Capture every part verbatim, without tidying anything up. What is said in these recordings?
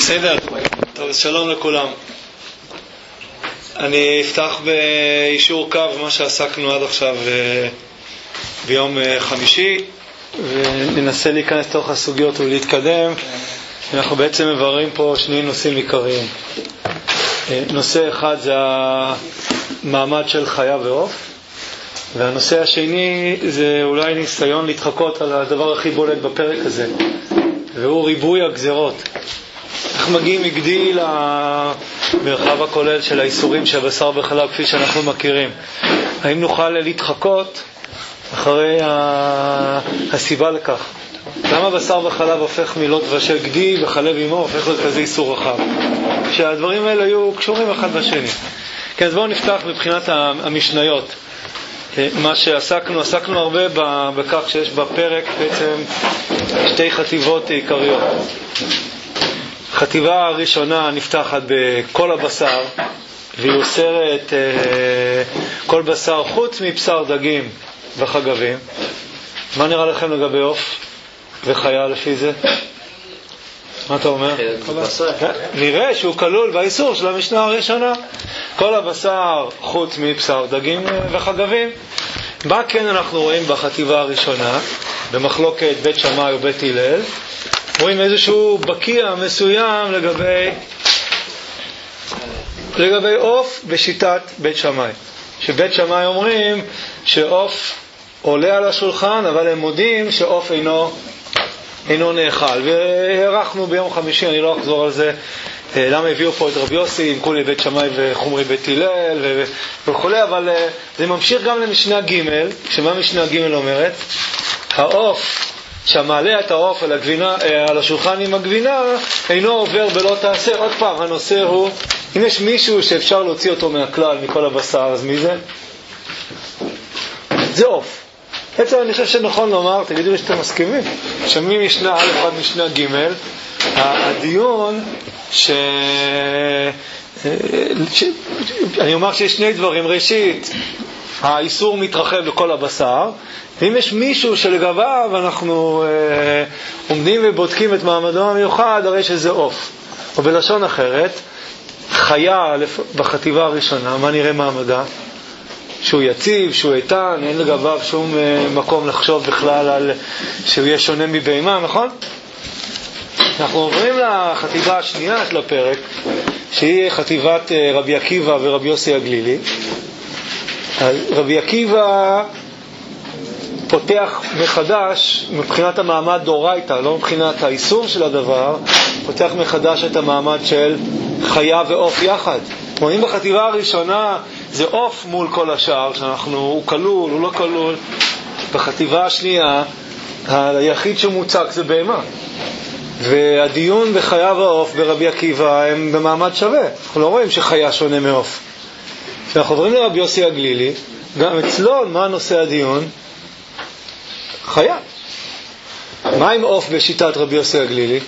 בסדר, טוב, שלום לכולם. אני אפתח באישור קו מה שעסקנו עד עכשיו ביום חמישי, וננסה להיכנס תוך הסוגיות ולהתקדם. אנחנו בעצם מבררים פה שני נושאים עיקריים. נושא אחד זה המעמד של חיה ועוף, והנושא השני זה אולי ניסיון להתחקות על הדבר הכי בולט בפרק הזה, והוא ריבוי הגזרות. איך מגיעים מגדי למרחב הכולל של האיסורים של בשר וחלב כפי שאנחנו מכירים? האם נוכל להתחקות אחרי הסיבה לכך? למה בשר וחלב הופך מילות ושל גדי וחלב עמו הופך לכזה איסור רחב? שהדברים האלה היו קשורים אחד בשני. כן, אז בואו נפתח מבחינת המשניות. מה שעסקנו, עסקנו הרבה בכך שיש בפרק בעצם שתי חטיבות עיקריות. חטיבה הראשונה נפתחת בכל הבשר, והיא אוסרת כל בשר חוץ מבשר דגים וחגבים. מה נראה לכם לגבי עוף וחיה לפי זה? מה אתה אומר? נראה שהוא כלול באיסור של המשנה הראשונה. כל הבשר חוץ מבשר דגים וחגבים. מה כן אנחנו רואים בחטיבה הראשונה, במחלוקת בית שמאי ובית הלל? רואים איזשהו בקיע מסוים לגבי לגבי עוף בשיטת בית שמאי. שבית שמאי אומרים שעוף עולה על השולחן, אבל הם מודים שעוף אינו אינו נאכל. והערכנו ביום חמישי, אני לא אחזור על זה, למה הביאו פה את רבי יוסי עם כולי בית שמאי וחומרי בית הלל וכו', אבל זה ממשיך גם למשנה ג', שמה משנה ג' אומרת? העוף שמעלה את העוף על הגבינה, על השולחן עם הגבינה, אינו עובר בלא תעשה. עוד פעם, הנושא הוא, אם יש מישהו שאפשר להוציא אותו מהכלל, מכל הבשר, אז מי זה? זה עוף. בעצם אני חושב שנכון לומר, תגידו לי שאתם מסכימים, שממשנה א' עד משנה ג', הדיון ש... ש... אני אומר שיש שני דברים. ראשית, האיסור מתרחב לכל הבשר, ואם יש מישהו שלגביו אנחנו אה, עומדים ובודקים את מעמדו המיוחד, הרי שזה עוף. או בלשון אחרת, חיה בחטיבה הראשונה, מה נראה מעמדה? שהוא יציב, שהוא איתן, אין לגביו שום אה, מקום לחשוב בכלל על שהוא יהיה שונה מבהמה, נכון? אנחנו עוברים לחטיבה השנייה של הפרק, שהיא חטיבת אה, רבי עקיבא ורבי יוסי הגלילי. רבי עקיבא פותח מחדש מבחינת המעמד דאורייתא, לא מבחינת האיסור של הדבר, פותח מחדש את המעמד של חיה ועוף יחד. רואים בחטיבה הראשונה זה עוף מול כל השאר, שאנחנו, הוא כלול, הוא לא כלול. בחטיבה השנייה היחיד שמוצג זה בהמה, והדיון בחיה ועוף ברבי עקיבא הם במעמד שווה. אנחנו לא רואים שחיה שונה מעוף. כשאנחנו עוברים לרבי יוסי הגלילי, גם אצלו מה נושא הדיון? חיה. מה עם עוף בשיטת רבי יוסי הגלילי?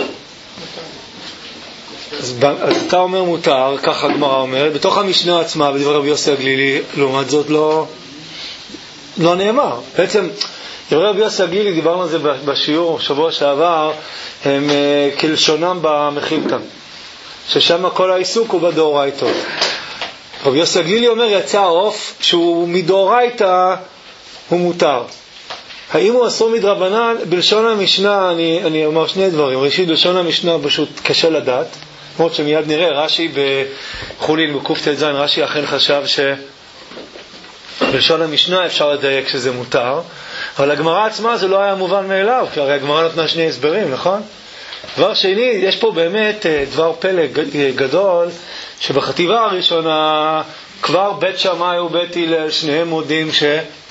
אז, אז אתה אומר מותר, ככה הגמרא אומרת, בתוך המשנה עצמה בדבר רבי יוסי הגלילי, לעומת זאת לא, לא נאמר. בעצם, דברי רבי יוסי הגלילי, דיברנו על זה בשיעור שבוע שעבר, הם uh, כלשונם במחילתא, ששם כל העיסוק הוא בדאורייתא. רבי יוסי הגלילי אומר, יצא עוף שהוא מדאורייתא הוא מותר. האם הוא אסור מדרבנן? בלשון המשנה אני, אני אומר שני דברים. ראשית, בלשון המשנה פשוט קשה לדעת, למרות שמיד נראה, רש"י בחולין בקופט"ז, רש"י אכן חשב שבלשון המשנה אפשר לדייק שזה מותר, אבל הגמרא עצמה זה לא היה מובן מאליו, כי הרי הגמרא נתנה שני הסברים, נכון? דבר שני, יש פה באמת דבר פלא גדול, שבחטיבה הראשונה כבר בית שמאי ובית הלל שניהם מודים ש...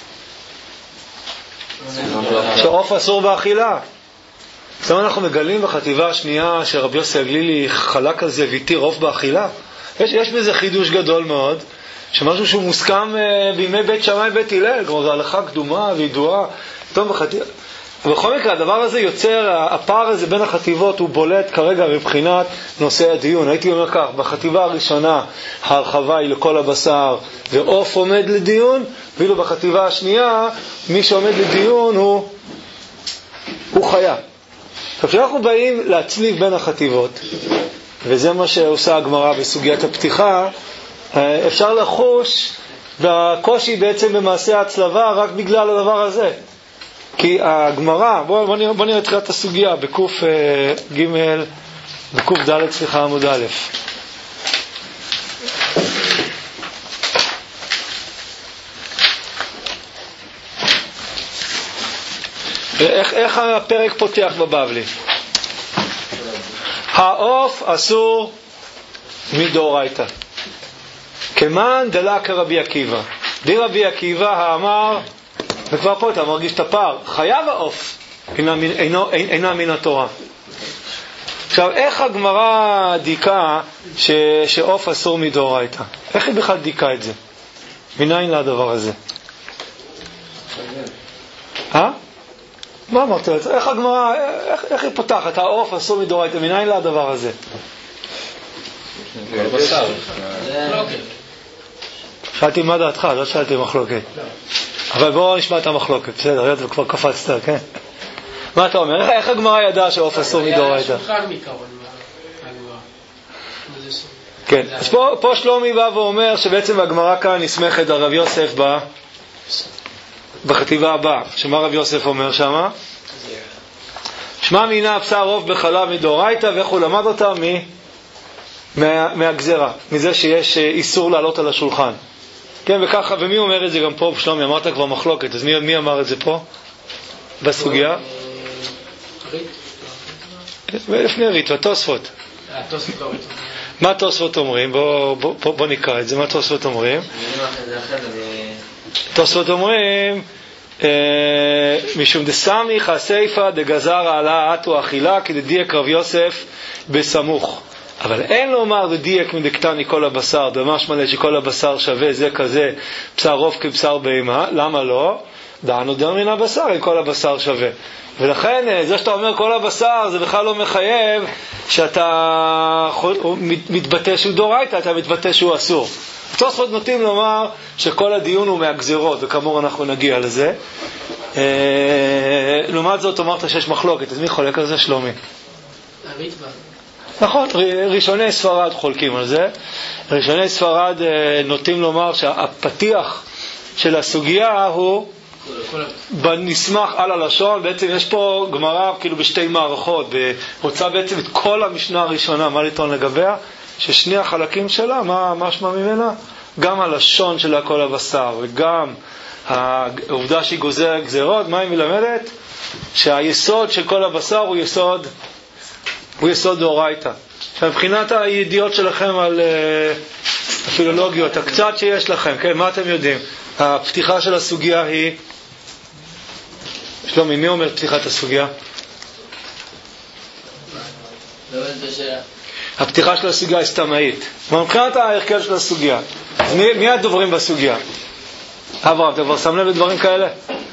שעוף אסור באכילה. זאת אומרת, אנחנו מגלים בחטיבה השנייה שרבי יוסי הגלילי חלק על זה ויתיר עוף באכילה. יש, יש בזה חידוש גדול מאוד, שמשהו שהוא מוסכם בימי בית שמאי ובית הלל, כמו זו הלכה קדומה וידועה. טוב, בחטיבה... ובכל מקרה, הדבר הזה יוצר, הפער הזה בין החטיבות הוא בולט כרגע מבחינת נושא הדיון. הייתי אומר כך, בחטיבה הראשונה ההרחבה היא לכל הבשר ועוף עומד לדיון, ואילו בחטיבה השנייה מי שעומד לדיון הוא, הוא חיה. עכשיו, כשאנחנו באים להצליב בין החטיבות, וזה מה שעושה הגמרא בסוגיית הפתיחה, אפשר לחוש והקושי בעצם במעשה ההצלבה רק בגלל הדבר הזה. כי הגמרא, בואו בוא נראה, בוא נראה תחילת הסוגיה בקוף ג' בקוף ד' סליחה עמוד א'. איך, איך הפרק פותח בבבלי? העוף אסור מדאורייתא. כמן דלה כרבי עקיבא. די רבי עקיבא האמר, וכבר פה אתה מרגיש את הפער, חייב העוף, אינה, אינו, אינה מן התורה. עכשיו, איך הגמרא דיקה ש, שעוף אסור מדאורייתא? איך היא בכלל דיקה את זה? מניין לה הדבר הזה? אה? מה אמרת? איך הגמרא, איך, איך היא פותחת? העוף אסור מדאורייתא, מניין לה הדבר הזה? שאלתי מה דעתך, לא שאלתי מחלוקת. אבל בואו נשמע את המחלוקת, בסדר, היות וכבר קפצת, כן? מה אתה אומר? איך הגמרא ידעה שעוף אסור מדאורייתא? כן, אז פה שלומי בא ואומר שבעצם הגמרא כאן נסמכת על רב יוסף בחטיבה הבאה. שמה רב יוסף אומר שמה? שמע מינה בשר עוף בחלב מדאורייתא, ואיך הוא למד אותה? מה, מהגזרה, מזה שיש איסור לעלות על השולחן. כן, וככה, ומי אומר את זה גם פה? שלומי, אמרת כבר מחלוקת, אז מי, מי אמר את זה פה? בסוגיה? לפני ריט, והתוספות. מה תוספות אומרים? בוא, בוא, בוא, בוא נקרא את זה. מה תוספות אומרים? תוספות אומרים משום דסמיך הסייפה דגזר עלה אתו אכילה כדדייק רב יוסף בסמוך. אבל אין לומר דדייק מדקטני כל הבשר, דמש מלא שכל הבשר שווה זה כזה, בשר עוף כבשר בהמה. למה לא? דענו דם מן הבשר, אם כל הבשר שווה. ולכן זה שאתה אומר כל הבשר זה בכלל לא מחייב שאתה מתבטא שהוא דאורייתא, אתה מתבטא שהוא אסור. תוספות נוטים לומר שכל הדיון הוא מהגזרות, וכאמור אנחנו נגיע לזה. לעומת זאת אמרת שיש מחלוקת, אז מי חולק על זה? שלומי. הריטב"א. נכון, ראשוני ספרד חולקים על זה. ראשוני ספרד נוטים לומר שהפתיח של הסוגיה הוא בנסמך על הלשון. בעצם יש פה גמרא כאילו בשתי מערכות, רוצה בעצם את כל המשנה הראשונה, מה לטעון לגביה? ששני החלקים שלה, מה, מה שמה ממנה? גם הלשון שלה כל הבשר, וגם העובדה שהיא גוזרת גזרות. מה היא מלמדת? שהיסוד של כל הבשר הוא יסוד, הוא יסוד דאורייתא. מבחינת הידיעות שלכם על uh, הפילולוגיות, הקצת שיש לכם, כן, מה אתם יודעים? הפתיחה של הסוגיה היא... שלומי, מי אומר פתיחת הסוגיה? לא יודעת בשאלה. הפתיחה של הסוגיה היא סתמאית. מבחינת ההרכב של הסוגיה, מי, מי הדוברים בסוגיה? אברהם, אתה כבר שם לב לדברים כאלה?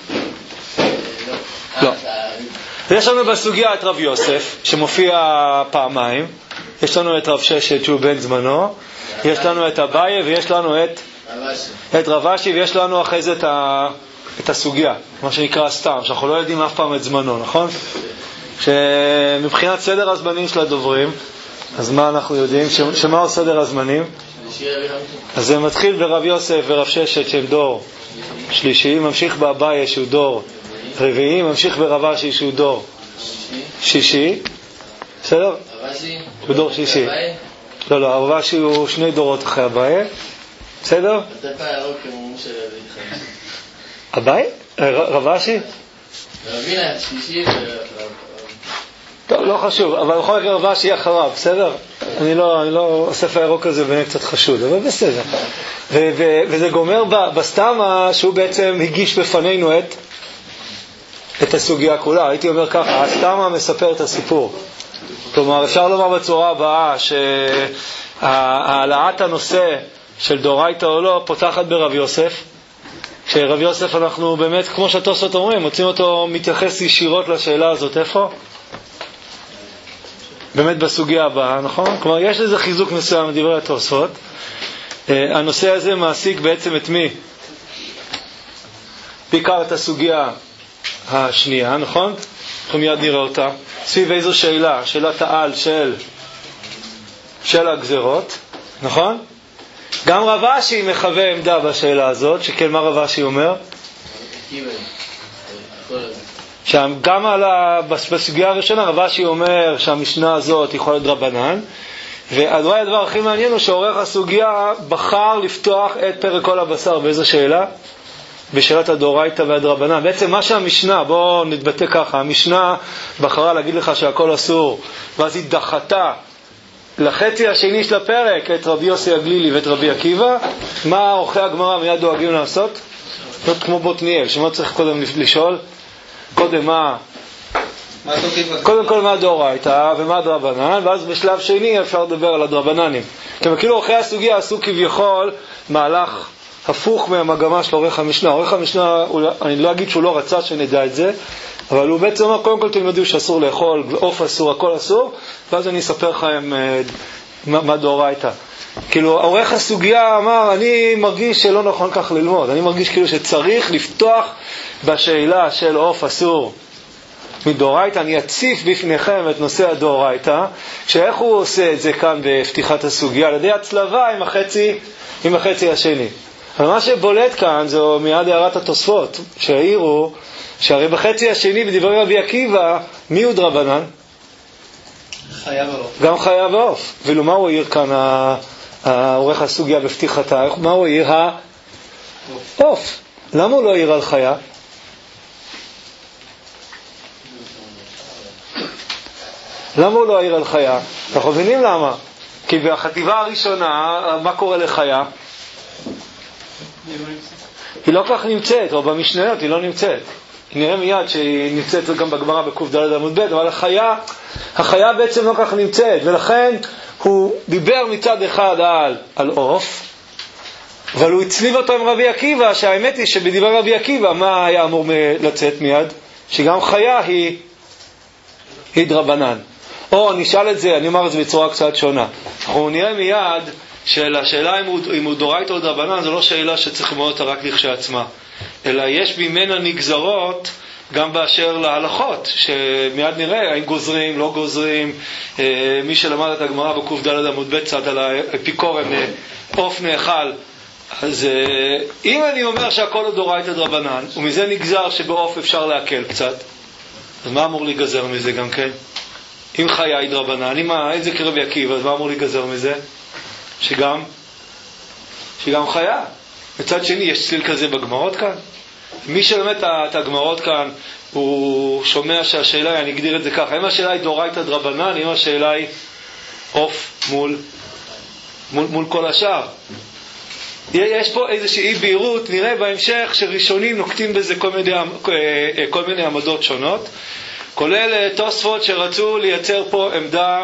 לא. יש לנו בסוגיה את רב יוסף, שמופיע פעמיים. יש לנו את רב ששת, שהוא בן זמנו. יש לנו את אביי, ויש לנו את את רב אשי, ויש לנו אחרי זה את, ה, את הסוגיה, מה שנקרא סתם, שאנחנו לא יודעים אף פעם את זמנו, נכון? שמבחינת סדר הזמנים של הדוברים, אז מה אנחנו יודעים? שמה הוא סדר הזמנים? אז זה מתחיל ברב יוסף ורב ששת שהם דור שלישי, ממשיך באביי שהוא דור רביעי, ממשיך ברב אשי שהוא דור שישי. בסדר? הוא דור שישי. לא, לא, רב אשי הוא שני דורות אחרי אביי. בסדר? אביי? רב אשי? רבי השישי טוב, לא חשוב, אבל בכל מקרה רב אשי אחריו, בסדר? אני לא, אני לא, הספר הירוק הזה באמת קצת חשוד, אבל בסדר. ו- ו- וזה גומר בסתמה שהוא בעצם הגיש בפנינו את את הסוגיה כולה. הייתי אומר ככה, הסתמה מספר את הסיפור. כלומר, אפשר לומר בצורה הבאה שהעלאת הנושא של דאורייתא או לא פותחת ברב יוסף. שרב יוסף אנחנו באמת, כמו שהתוספות אומרים, מוצאים אותו מתייחס ישירות לשאלה הזאת. איפה? באמת בסוגיה הבאה, נכון? כלומר, יש לזה חיזוק מסוים מדברי התוספות. הנושא הזה מעסיק בעצם את מי? בעיקר את הסוגיה השנייה, נכון? אנחנו מיד נראה אותה. סביב איזו שאלה? שאלת העל של, של הגזרות, נכון? גם רב אשי מחווה עמדה בשאלה הזאת, שכן מה רב אשי אומר? שם גם על ה... בסוגיה הראשונה רב אשי אומר שהמשנה הזאת יכולה להיות רבנן, והדבר הדבר הכי מעניין הוא שעורך הסוגיה בחר לפתוח את פרק כל הבשר באיזו שאלה? בשאלת הדאורייתא והדרבנן. בעצם מה שהמשנה, בואו נתבטא ככה, המשנה בחרה להגיד לך שהכל אסור, ואז היא דחתה לחצי השני של הפרק את רבי יוסי הגלילי ואת רבי עקיבא. מה עורכי הגמרא מיד דואגים לעשות? זאת כמו בוטניאל, שמה צריך קודם לשאול? קודם מה? קודם כל מה דאורייתא ומה דרבנן, ואז בשלב שני אפשר לדבר על הדרבננים. כי כאילו עורכי הסוגיה עשו כביכול מהלך הפוך מהמגמה של עורך המשנה. עורך המשנה, אני לא אגיד שהוא לא רצה שנדע את זה, אבל הוא בעצם אומר, קודם כל תלמדו שאסור לאכול, עוף אסור, הכל אסור, ואז אני אספר לכם מה, מה דאורייתא. כאילו, עורך הסוגיה אמר, אני מרגיש שלא נכון כך ללמוד, אני מרגיש כאילו שצריך לפתוח בשאלה של עוף אסור מדאורייתא, אני אציף בפניכם את נושא הדאורייתא, שאיך הוא עושה את זה כאן בפתיחת הסוגיה, על ידי הצלבה עם החצי, עם החצי השני. אבל מה שבולט כאן זו מיד הערת התוספות, שהעירו שהרי בחצי השני בדברי רבי עקיבא, מי הוא דרבנן? חיה ועוף. גם חיה ועוף. ואילו מה הוא העיר כאן העורך הסוגיה בפתיחתה? מה הוא העיר? העוף. למה הוא לא העיר על חיה? למה הוא לא העיר על חיה? אנחנו מבינים למה. כי בחטיבה הראשונה, מה קורה לחיה? היא לא כך נמצאת, או במשניות היא לא נמצאת. נראה מיד שהיא נמצאת גם בגמרא בקוף ד' עמוד ב', אבל החיה, החיה בעצם לא כך נמצאת, ולכן הוא דיבר מצד אחד על, על עוף, אבל הוא הצליב אותו עם רבי עקיבא, שהאמת היא שבדבר רבי עקיבא, מה היה אמור לצאת מיד? שגם חיה היא, היא דרבנן. או נשאל את זה, אני אומר את זה בצורה קצת שונה. אנחנו נראה מיד שהשאלה אם הוא, אם הוא דאורייתא או דרבנן, זו לא שאלה שצריך ללמוד אותה רק לכשעצמה. אלא יש ממנה נגזרות גם באשר להלכות, שמיד נראה האם גוזרים, לא גוזרים. מי שלמד את הגמרא בקוף ד' עמוד ב' צד על האפיקורן, עוף נאכל. אז אם אני אומר שהכל הוא דאורייתא דרבנן, ומזה נגזר שבעוף אפשר להקל קצת, אז מה אמור להיגזר מזה גם כן? אם חיה היא דרבנן, אם זה כרבי עקיבא, אז מה אמור להיגזר מזה? שגם, שגם חיה. מצד שני, יש צליל כזה בגמרות כאן. מי שלמד את הגמרות כאן, הוא שומע שהשאלה, אני אגדיר את זה ככה, אם השאלה היא דאורייתא דרבנן, אם השאלה היא עוף מול, מול, מול כל השאר. יש פה איזושהי אי בהירות, נראה בהמשך שראשונים נוקטים בזה כל מיני, כל מיני עמדות שונות, כולל תוספות שרצו לייצר פה עמדה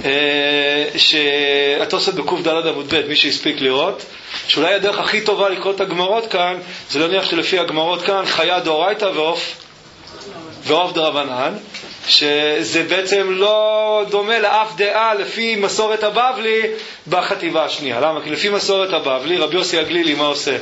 שהתוספות בקוף ד' עמוד ב', מי שהספיק לראות, שאולי הדרך הכי טובה לקרוא את הגמרות כאן, זה לא נראה שלפי הגמרות כאן, חיה דאורייתא ועוף, ועוף דרבנן, שזה בעצם לא דומה לאף דעה לפי מסורת הבבלי בחטיבה השנייה. למה? כי לפי מסורת הבבלי, רבי יוסי הגלילי מה עושה?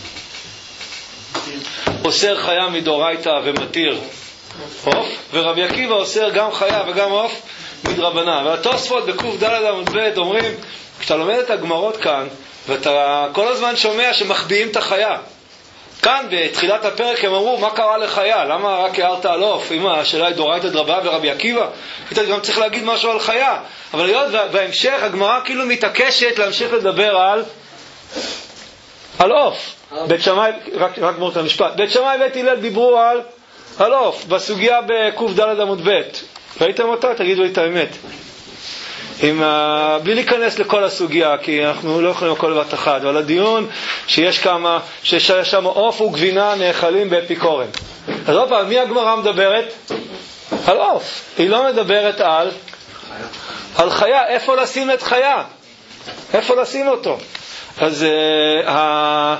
אוסר חיה מדאורייתא ומתיר עוף, ורבי עקיבא אוסר גם חיה וגם עוף מדרבנן. והתוספות בקוף ד' עמוד ב' אומרים, כשאתה לומד את הגמרות כאן, ואתה כל הזמן שומע שמחביאים את החיה. כאן בתחילת הפרק הם אמרו, מה קרה לחיה? למה רק הערת על עוף? אם השאלה היא דאורייתא דרבנן ורבי עקיבא, אתה גם צריך להגיד משהו על חיה. אבל היות בהמשך הגמרא כאילו מתעקשת להמשיך לדבר על על עוף. בית שמאי, רק רק מורת המשפט. בית שמאי ובית הלל דיברו על על עוף, בסוגיה בקוף ד' עמוד ב'. ראיתם אותה? תגידו לי את האמת. עם, uh, בלי להיכנס לכל הסוגיה, כי אנחנו לא יכולים לכל בת אחת, אבל הדיון שיש כמה, שיש שם עוף וגבינה נאכלים באפיקורן. אז עוד פעם, מי הגמרא מדברת? על עוף. היא לא מדברת על על חיה. איפה לשים את חיה? איפה לשים אותו? אז uh, ה...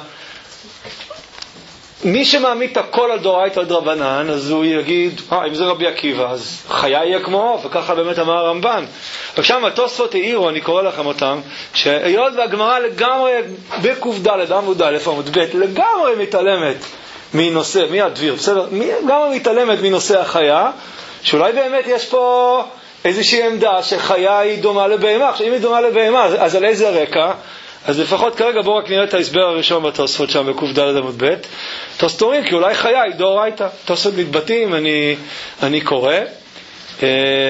מי שמעמיד את הכל על דאורייתא דרבנן, אז הוא יגיד, אה, אם זה רבי עקיבא, אז חיה יהיה כמו עוף, וככה באמת אמר הרמב"ן. עכשיו, התוספות העירו, אני קורא לכם אותם, שהיות והגמרא לגמרי, בקוף ד' עמוד א' עמוד ב', לגמרי מתעלמת מנושא, מי הדביר, בסדר? לגמרי מתעלמת מנושא החיה, שאולי באמת יש פה איזושהי עמדה שחיה היא דומה לבהמה. עכשיו, אם היא דומה לבהמה, אז, אז על איזה רקע? אז לפחות כרגע בואו רק נראה את ההסבר הראשון בתוספות שם בקוף ד' עמוד ב'. תוספות אומרים כי אולי חיה היא דאורייתא. תוספות מתבטאים, אני, אני קורא. אה...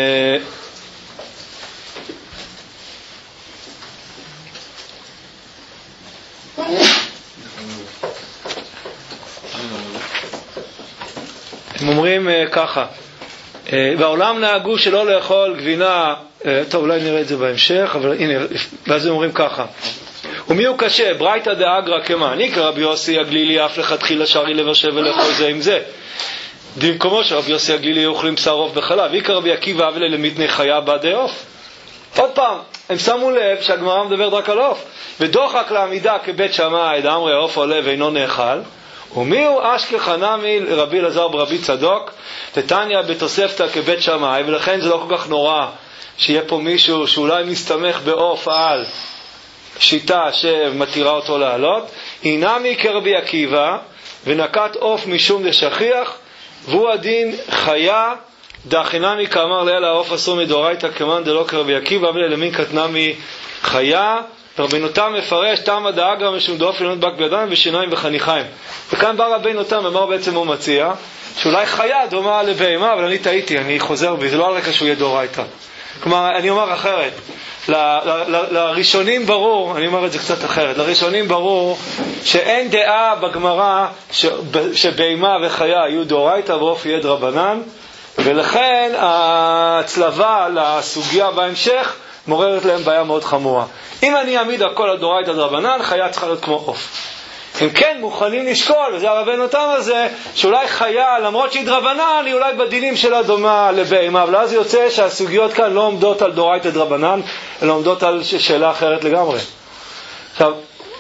הם אומרים uh, ככה, uh, בעולם נהגו שלא לאכול גבינה, uh, טוב אולי נראה את זה בהמשך, אבל הנה, ואז הם אומרים ככה, ומי הוא קשה? ברייתא דאגרא כמה, אני כרבי יוסי הגלילי אף לכתחילה שרי לבשל ולאכול זה עם זה. במקומו שרבי יוסי הגלילי אוכלים בשר עוף בחלב, ויקרא רבי עקיבא אבלה למתני חיה בעדי עוף. עוד פעם, הם שמו לב שהגמרא מדברת רק על עוף, ודוחק לעמידה כבית שמאי דאמרי העוף עולה ואינו נאכל. ומי הוא אשכח נמי רבי אלעזר ברבי צדוק תתניא בתוספתא כבית שמאי, ולכן זה לא כל כך נורא שיהיה פה מישהו שאולי מסתמך בעוף על שיטה שמתירה אותו לעלות. אינמי כרבי עקיבא ונקט עוף משום דשכיח, והוא הדין חיה דאחינמי כאמר לילה העוף אסור מדאורייתא כמאן דלא כרבי עקיבא ולמין קטנמי חיה. רבינו תם מפרש תמה דאגרא משום דאוף לנות בק בידיים ושיניים וחניכיים. וכאן בא רבינו תם, אמר בעצם הוא מציע שאולי חיה דומה לבהמה, אבל אני טעיתי, אני חוזר בי, זה לא על רקע שהוא יהיה דאורייתא. כלומר, אני אומר אחרת, ל, ל, ל, לראשונים ברור, אני אומר את זה קצת אחרת, לראשונים ברור שאין דעה בגמרא שבהמה וחיה יהיו דאורייתא ועוף יהיה דרבנן, ולכן ההצלבה לסוגיה בהמשך מעוררת להם בעיה מאוד חמורה. אם אני אעמיד הכל על דאורייתא דרבנן, חיה צריכה להיות כמו עוף. הם כן מוכנים לשקול, וזה הרבנו תם הזה, שאולי חיה, למרות שהיא דרבנן, היא אולי בדינים שלה דומה לבהמה, אבל אז יוצא שהסוגיות כאן לא עומדות על דאורייתא דרבנן, אלא עומדות על שאלה אחרת לגמרי. עכשיו,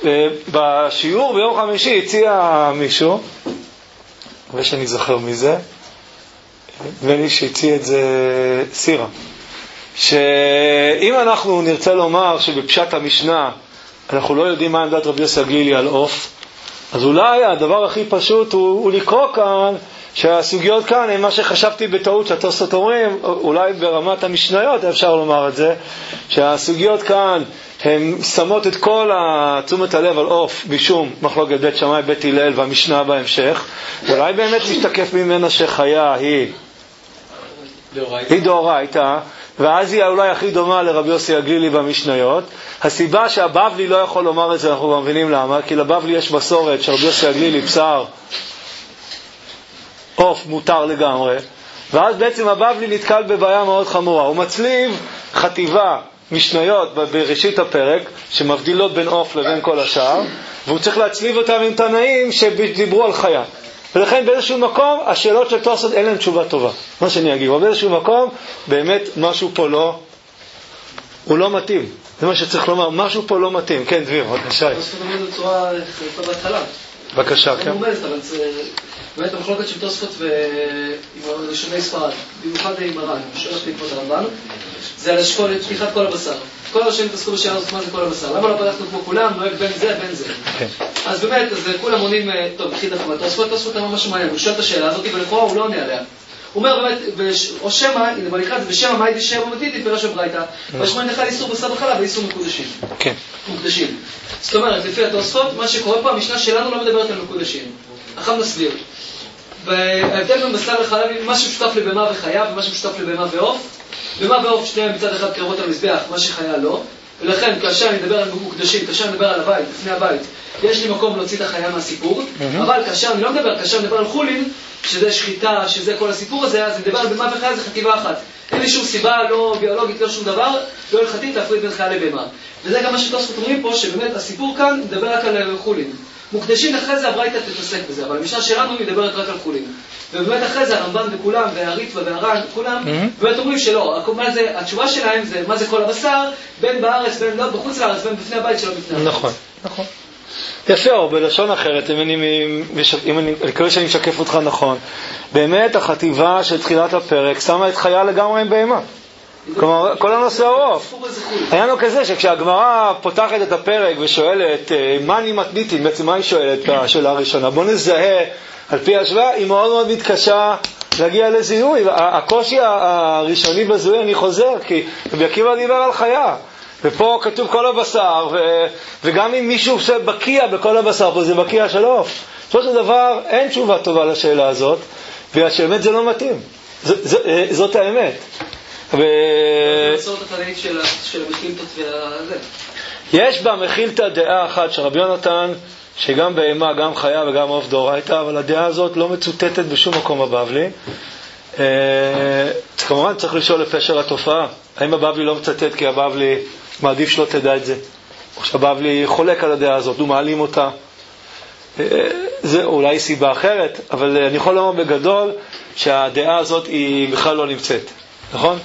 בשיעור ביום חמישי הציע מישהו, ושאני זוכר מזה, ולי שהציע את זה סירה, שאם אנחנו נרצה לומר שבפשט המשנה אנחנו לא יודעים מה עמדת רבי יוסי הגלילי על עוף, אז אולי הדבר הכי פשוט הוא, הוא לקרוא כאן שהסוגיות כאן הם מה שחשבתי בטעות שהתוספות אומרים, אולי ברמת המשניות אפשר לומר את זה, שהסוגיות כאן הן שמות את כל תשומת הלב על עוף משום מחלוקת בית שמאי בית הלל והמשנה בהמשך, אולי באמת משתקף ממנה שחיה היא היא דאורייתא, ואז היא אולי הכי דומה לרבי יוסי הגלילי במשניות. הסיבה שהבבלי לא יכול לומר את זה, אנחנו מבינים למה, כי לבבלי יש מסורת שרבי יוסי הגלילי בשר עוף מותר לגמרי, ואז בעצם הבבלי נתקל בבעיה מאוד חמורה. הוא מצליב חטיבה משניות בראשית הפרק שמבדילות בין עוף לבין כל השאר, והוא צריך להצליב אותם עם תנאים שדיברו על חיה, ולכן באיזשהו מקום השאלות של תוספות אין להם תשובה טובה, מה שאני אגיד, אבל באיזשהו מקום באמת משהו פה לא הוא לא מתאים, זה מה שצריך לומר, משהו פה לא מתאים. כן, דביר, עוד נשאי תוספות אומרת בצורה חלפה בהתחלה, בבקשה, כן, אבל זה באמת המחלוקת של תוספות ועם ראשוני ספרד, במיוחד עם הר"ן, שואלת בעקבות הרמב"ן, זה על השקול את פתיחת כל הבשר. כל הראשונים תעסקו בשאלה הזאת מה זה כל הבשר, למה לא פתחנו כמו כולם, נוהג בין זה בין זה. אז באמת, אז כולם עונים, טוב, התחיל דווקא בתוספות, תוספות אמר משהו מעניין, הוא שואל את השאלה הזאת ולכאורה הוא לא עונה עליה. הוא אומר באמת, או שמא, הנה בוא נקרא את זה, בשמא מאי דשמא ומתיתי פירש בברייתא, בשמע נלכה לאיסור בשר בחלב ואיסור מקודשים. כן. מקודשים. זאת אומרת, לפי התוספות, מה שקורה פה, המשנה שלנו לא מדברת על מקודשים. אחר נסביר. וההבדל בין בשר וחלב, מה שמשותף לבהמה וחיה ומה שמשותף לבהמה ועוף, בהמה ועוף שניהם מצד אחד קרבות המזבח, מה שחיה לא, ולכן כאשר אני מדבר על מקודשים, כאשר אני מדבר על הבית, לפני הבית, יש לי מקום להוציא את החיה מהסיפור, mm-hmm. אבל כאשר אני לא מדבר, כאשר אני מדבר על חולין, שזה שחיטה, שזה כל הסיפור הזה, אז אני מדבר על בהמה וחיה, זה חטיבה אחת. אין לי שום סיבה, לא ביולוגית, לא שום דבר, לא הלכתית להפריד בין חיה לבהמה. וזה גם מה שתוספות אומרים פה, שבאמת הסיפור כאן מדבר רק על חולין. מוקדשים אחרי זה הברייתא תתעסק בזה, אבל המשנה שלנו מדברת רק על חולין. ובאמת אחרי זה הרמב"ן וכולם, והריטב"א והר"ן, כולם, באמת אומרים שלא. זה, התשובה שלהם זה מה זה כל הבשר, בין בארץ, בין לא, בחוץ לארץ, בין בפני הבית שלו בפני הבית. נכון, נכון. יפה, או בלשון אחרת, אם אני, אם אני, אני קורא שאני משקף אותך נכון, באמת החטיבה של תחילת הפרק שמה את חיה לגמרי עם בהמה. כלומר, כל הנושא העוף. היה לנו כזה שכשהגמרא פותחת את הפרק ושואלת מה אני מתניתים, בעצם מה היא שואלת בשאלה הראשונה, בוא נזהה על פי השוואה, היא מאוד מאוד מתקשה להגיע לזיהוי. הקושי הראשוני בזיהוי, אני חוזר, כי רבי עקיבא דיבר על חיה. ופה כתוב כל הבשר, ו... וגם אם מישהו שבקיע בכל הבשר, פה זה בקיע של עוף. בסופו של דבר, אין תשובה טובה לשאלה הזאת, בגלל שבאמת זה לא מתאים. ז... ז... זאת האמת. ו... מסורת החנאית של המחילתות והזה. יש במחילתא דעה אחת של רבי יונתן, שגם בהמה, גם חיה וגם עוף דאורייתא, אבל הדעה הזאת לא מצוטטת בשום מקום בבבלי. אה, כמובן צריך לשאול לפשר התופעה, האם הבבלי לא מצטט כי הבבלי מעדיף שלא תדע את זה, או שהבבלי חולק על הדעה הזאת, הוא מעלים אותה. אה, זה אולי סיבה אחרת, אבל אני יכול לומר בגדול שהדעה הזאת היא בכלל לא נמצאת, נכון?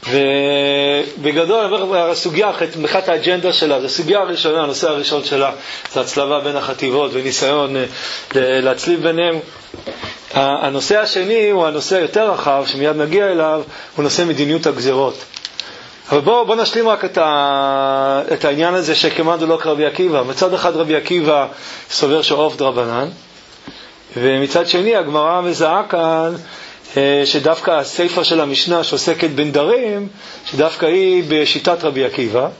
ובגדול, הסוגיה, מבחינת האג'נדה שלה, זו הסוגיה הראשונה, הנושא הראשון שלה, זה הצלבה בין החטיבות וניסיון להצליב ביניהם. הנושא השני הוא הנושא יותר רחב, שמיד נגיע אליו, הוא נושא מדיניות הגזירות. אבל בואו בוא נשלים רק את, ה, את העניין הזה שכמעט לא כרבי עקיבא. מצד אחד רבי עקיבא סובר שעוף דרבנן, ומצד שני הגמרא מזהה כאן שדווקא הספר של המשנה שעוסקת בנדרים, שדווקא היא בשיטת רבי עקיבא,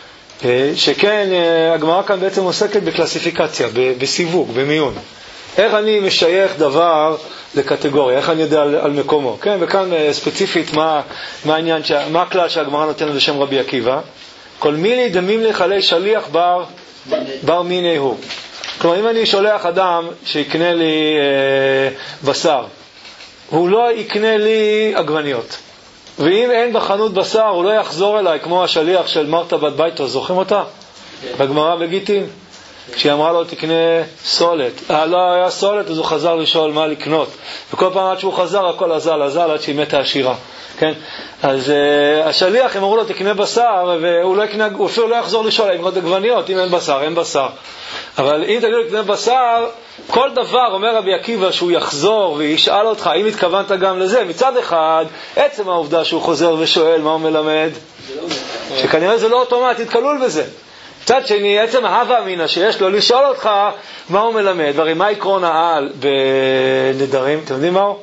שכן הגמרא כאן בעצם עוסקת בקלסיפיקציה, בסיווג, במיון. איך אני משייך דבר לקטגוריה, איך אני יודע על, על מקומו. כן, וכאן ספציפית מה, מה העניין, מה הכלל שהגמרא נותנת בשם רבי עקיבא? כל מיני דמים לחלי שליח בר, בר מיני הוא. כלומר, אם אני שולח אדם שיקנה לי אה, בשר, הוא לא יקנה לי עגבניות. ואם אין בחנות בשר, הוא לא יחזור אליי כמו השליח של מרתה בת ביתו, זוכרים אותה? בגמרא בגיטין, כשהיא אמרה לו תקנה סולת. אה, לא היה סולת, אז הוא חזר לשאול מה לקנות. וכל פעם עד שהוא חזר, הכל עזל, עזל, עד שהיא מתה עשירה. כן? אז uh, השליח, הם אמרו לו תקנה בשר, והוא לא יקנה, הוא אפילו לא יחזור לשאול אם עוד עגבניות, אם אין בשר, אין בשר. אבל אם תגידו תקנה בשר, כל דבר, אומר רבי עקיבא, שהוא יחזור וישאל אותך, האם התכוונת גם לזה? מצד אחד, עצם העובדה שהוא חוזר ושואל מה הוא מלמד, שכנראה זה לא אוטומטית כלול בזה. מצד שני, עצם ההווה אמינה שיש לו לשאול אותך מה הוא מלמד. והרי מה עקרון העל בנדרים? אתם יודעים מהו?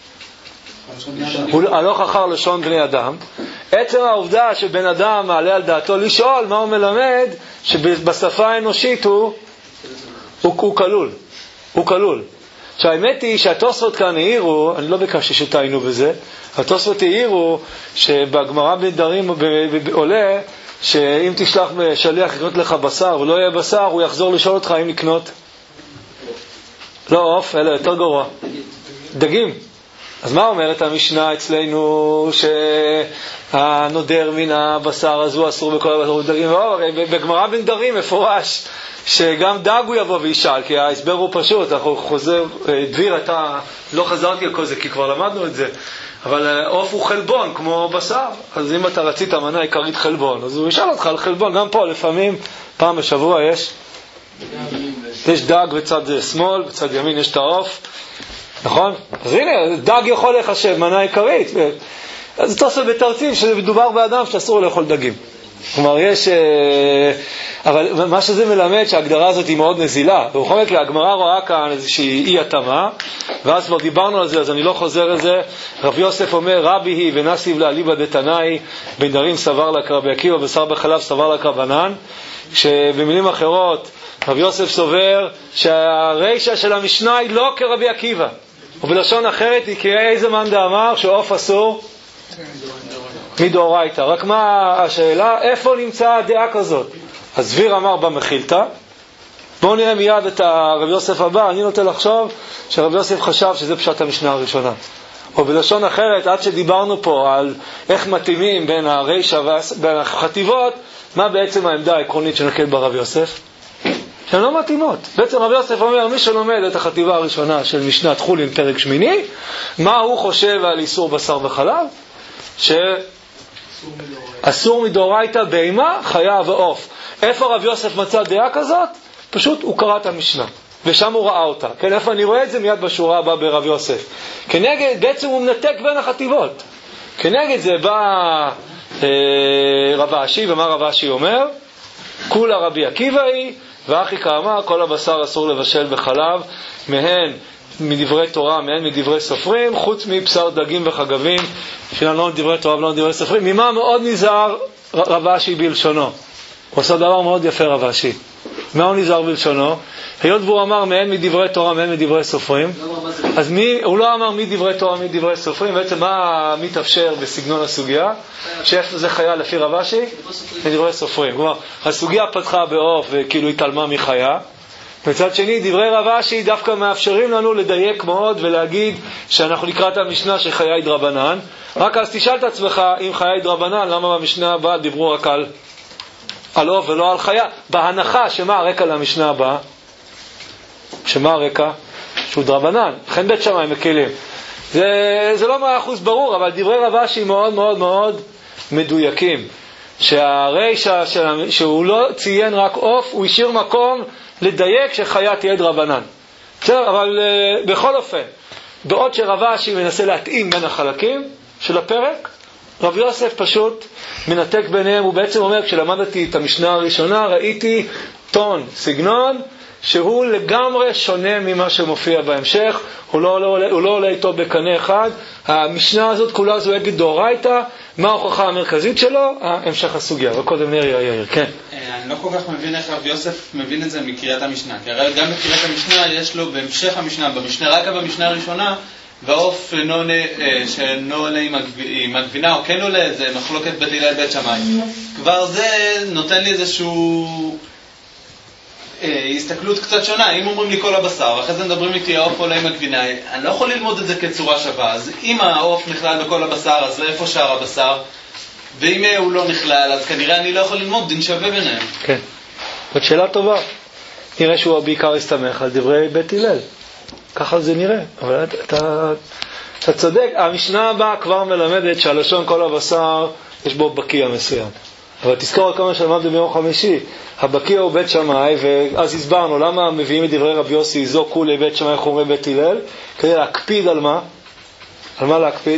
הוא הלוך אחר לשון בני אדם. עצם העובדה שבן אדם מעלה על דעתו לשאול מה הוא מלמד, שבשפה האנושית הוא הוא, הוא כלול, הוא כלול. שהאמת היא שהתוספות כאן העירו, אני לא ביקשתי שתעיינו בזה, התוספות העירו שבגמרא בנדרים עולה שאם תשלח שליח לקנות לך בשר ולא יהיה בשר, הוא יחזור לשאול אותך אם לקנות לא עוף, אלא יותר גרוע, דגים. אז מה אומרת המשנה אצלנו שהנודר מן הבשר אז הוא אסור בכל הבשר ודגים? בגמרא בנדרים מפורש שגם דג הוא יבוא וישאל, כי ההסבר הוא פשוט. אנחנו חוזר, דביר, אתה לא חזרתי על כל זה כי כבר למדנו את זה, אבל עוף הוא חלבון כמו בשר, אז אם אתה רצית מנה עיקרית חלבון, אז הוא ישאל אותך על חלבון. גם פה לפעמים פעם בשבוע יש יש דג בצד שמאל, בצד ימין יש את העוף, נכון? אז הנה, דג יכול לחשב מנה עיקרית. אז תוסף בתרצים שמדובר באדם שאסור לאכול דגים. כלומר, יש... אבל מה שזה מלמד שההגדרה הזאת היא מאוד נזילה. ובכל מקרה, הגמרא רואה כאן איזושהי אי התאמה, ואז כבר דיברנו על זה, אז אני לא חוזר על זה. רב יוסף אומר, רבי היא ונסיב לה ליבא דתנאי, בנדרים סבר לה כרבי עקיבא, בשר בחלב סבר לה כרבנן. שבמילים אחרות, רב יוסף סובר שהרישה של המשנה היא לא כרבי עקיבא. ובלשון אחרת היא כאיזה מאן דאמר שעוף אסור מדאורייתא. רק מה השאלה? איפה נמצא הדעה כזאת? אז דביר אמר במחילתא. בואו נראה מיד את הרב יוסף הבא. אני נוטה לחשוב שרב יוסף חשב שזה פשט המשנה הראשונה. או בלשון אחרת, עד שדיברנו פה על איך מתאימים בין הרישה ובין החטיבות, מה בעצם העמדה העקרונית שנקט ברב יוסף? שהן לא מתאימות. בעצם רב יוסף אומר, מי שלומד את החטיבה הראשונה של משנת חולין פרק שמיני, מה הוא חושב על איסור בשר וחלב? שאסור מדאורייתא בהמה, חיה ועוף. איפה רב יוסף מצא דעה כזאת? פשוט הוא קרא את המשנה, ושם הוא ראה אותה. כן, איפה אני רואה את זה? מיד בשורה הבאה ברב יוסף. כנגד, בעצם הוא מנתק בין החטיבות. כנגד זה בא אה, רב אשי, ומה רב אשי אומר? כולה רבי עקיבא היא, ואחי כאמר, כל הבשר אסור לבשל בחלב, מהן מדברי תורה, מעין מדברי סופרים, חוץ מבשר דגים וחגבים, שאינם לא מדברי תורה ולא מדברי סופרים. ממה מאוד נזהר רב אשי בלשונו? הוא עושה דבר מאוד יפה רב אשי. מה הוא נזהר בלשונו? היות והוא אמר מעין מדברי תורה, מעין מדברי סופרים, אז מי, הוא לא אמר מדברי תורה, מדברי סופרים, בעצם מה מתאפשר בסגנון הסוגיה? שאיפה זה חיה לפי רב אשי? מדברי סופרים. כלומר, הסוגיה פתחה באוף וכאילו התעלמה מחיה. מצד שני, דברי רב אשי דווקא מאפשרים לנו לדייק מאוד ולהגיד שאנחנו נקרא את המשנה שחיה היא דרבנן. רק אז תשאל את עצמך, אם חיה היא דרבנן, למה במשנה הבאה דיברו רק על על אוף ולא על חיה? בהנחה שמה הרקע למשנה הבאה? שמה הרקע? שהוא דרבנן. לכן בית שמאי מקלים. זה, זה לא מאה אחוז ברור, אבל דברי רב אשי מאוד מאוד מאוד מדויקים. שהרשע שהוא לא ציין רק אוף, הוא השאיר מקום לדייק שחיה תהיה דרבנן. בסדר, אבל uh, בכל אופן, בעוד שרב אשי מנסה להתאים בין החלקים של הפרק, רב יוסף פשוט מנתק ביניהם. הוא בעצם אומר, כשלמדתי את המשנה הראשונה, ראיתי טון, סגנון, שהוא לגמרי שונה ממה שמופיע בהמשך. הוא לא, לא, הוא לא עולה איתו בקנה אחד. המשנה הזאת כולה זוהגת דאורייתא. מה ההוכחה המרכזית שלו? המשך הסוגיה. וקודם נראה יאיר, כן. אני לא כל כך מבין איך רב יוסף מבין את זה מקריאת המשנה. כי הרי גם בקריאת המשנה יש לו בהמשך המשנה, במשנה, רק במשנה הראשונה, והעוף שאינו עולה עם הגבינה או כן עולה, זה מחלוקת בית הלל בית שמאי. כבר זה נותן לי איזשהו הסתכלות קצת שונה. אם אומרים לי כל הבשר, אחרי זה מדברים איתי העוף עולה עם הגבינה, אני לא יכול ללמוד את זה כצורה שווה. אז אם העוף נכלל בכל הבשר, אז איפה שער הבשר? ואם הוא לא נכלל, אז כנראה אני לא יכול ללמוד דין שווה ביניהם. כן, זאת שאלה טובה. נראה שהוא בעיקר הסתמך על דברי בית הלל. ככה זה נראה, אבל אתה, אתה, אתה צודק. המשנה הבאה כבר מלמדת שהלשון כל הבשר יש בו בקיע מסוים. אבל תזכור כמה שלמדנו ביום חמישי, הבקיע הוא בית שמאי, ואז הסברנו למה מביאים את דברי רבי יוסי זוקו לבית שמאי חומרי בית הלל, כדי להקפיד על מה? על מה להקפיד?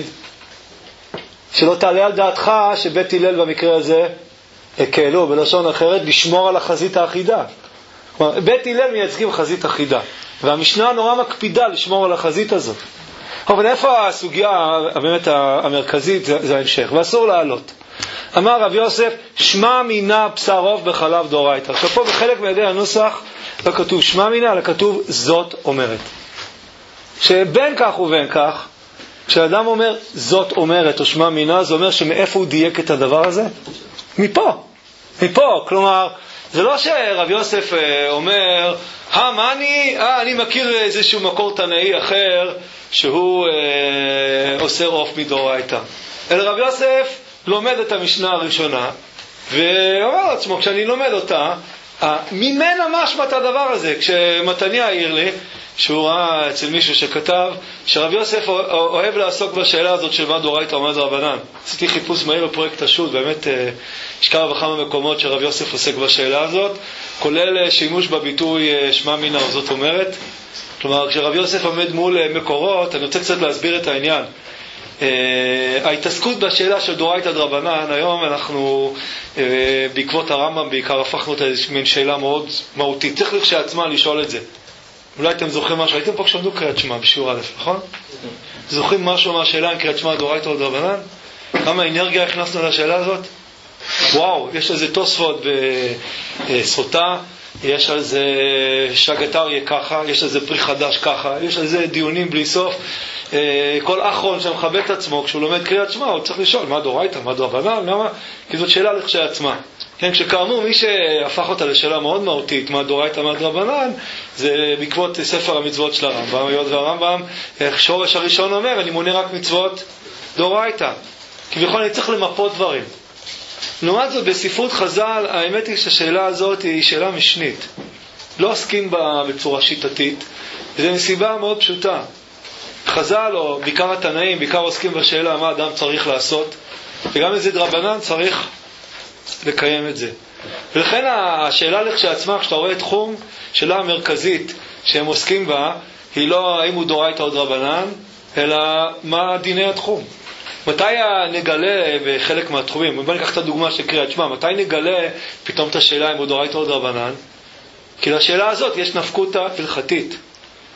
שלא תעלה על דעתך שבית הלל במקרה הזה הקלו, בלשון אחרת, לשמור על החזית האחידה. כלומר, בית הלל מייצגים חזית אחידה, והמשנה נורא מקפידה לשמור על החזית הזאת. אבל איפה הסוגיה באמת המרכזית? זה, זה ההמשך, ואסור לעלות. אמר רב יוסף, שמע מינה בשר עוף בחלב דאורייתא. עכשיו פה בחלק מידי הנוסח לא כתוב שמע מינה, אלא כתוב זאת אומרת. שבין כך ובין כך, כשאדם אומר זאת אומרת או שמע מינה, זה אומר שמאיפה הוא דייק את הדבר הזה? מפה. מפה. כלומר, זה לא שרב יוסף אומר, אה, מה אני? אה, אני מכיר איזשהו מקור תנאי אחר שהוא אה, עושה עוף מדאורייתא. אלא רב יוסף לומד את המשנה הראשונה, ואומר לעצמו, כשאני לומד אותה, ממנה משמע את הדבר הזה. כשמתניה העיר לי, שהוא ראה אצל מישהו שכתב, שרב יוסף אוהב לעסוק בשאלה הזאת של מה דאורייתא ומה דרבנן. עשיתי חיפוש מהיר בפרויקט השו"ת, באמת יש כמה וכמה מקומות שרב יוסף עוסק בשאלה הזאת, כולל שימוש בביטוי שמע מינה או זאת אומרת. כלומר, כשרב יוסף עומד מול מקורות, אני רוצה קצת להסביר את העניין. Uh, ההתעסקות בשאלה של דאורייתא דרבנן, היום אנחנו uh, בעקבות הרמב"ם בעיקר הפכנו את מין שאלה מאוד מהותית. צריך לכשעצמה לשאול את זה. אולי אתם זוכרים משהו, הייתם פה כשלמדו קריאת שמע בשיעור א', נכון? זוכרים משהו מהשאלה עם קריאת שמע דאורייתא או דרבנן? כמה אנרגיה הכנסנו לשאלה הזאת? וואו, יש איזה תוספות בסוטה, יש על זה שגתריה ככה, יש על זה פרי חדש ככה, יש על זה דיונים בלי סוף. כל אחרון שמכבד את עצמו כשהוא לומד קריאת שמע, הוא צריך לשאול מה דאורייתא, מה דרבנן, למה? כי זאת שאלה לכשעצמה. כן, כשכאמור מי שהפך אותה לשאלה מאוד מהותית, מה דאורייתא, מה דרבנן, זה בעקבות ספר המצוות של הרמב"ם. היות והרמב"ם, שורש הראשון אומר, אני מונה רק מצוות דאורייתא. כביכול אני צריך למפות דברים. לעומת זאת, בספרות חז"ל, האמת היא שהשאלה הזאת היא שאלה משנית. לא עוסקים בה בצורה שיטתית, וזה מסיבה מאוד פשוטה. חז"ל, או בעיקר התנאים, בעיקר עוסקים בשאלה מה אדם צריך לעשות, וגם איזה דרבנן צריך לקיים את זה. ולכן השאלה לכשעצמה, כשאתה רואה תחום, שאלה המרכזית שהם עוסקים בה, היא לא האם הוא דאורייתא או דרבנן, אלא מה דיני התחום. מתי נגלה בחלק מהתחומים, בוא ניקח את הדוגמה של קריאת שמע, מתי נגלה פתאום את השאלה אם הוא דאורייתא או דרבנן? כי לשאלה הזאת יש נפקותא הלכתית.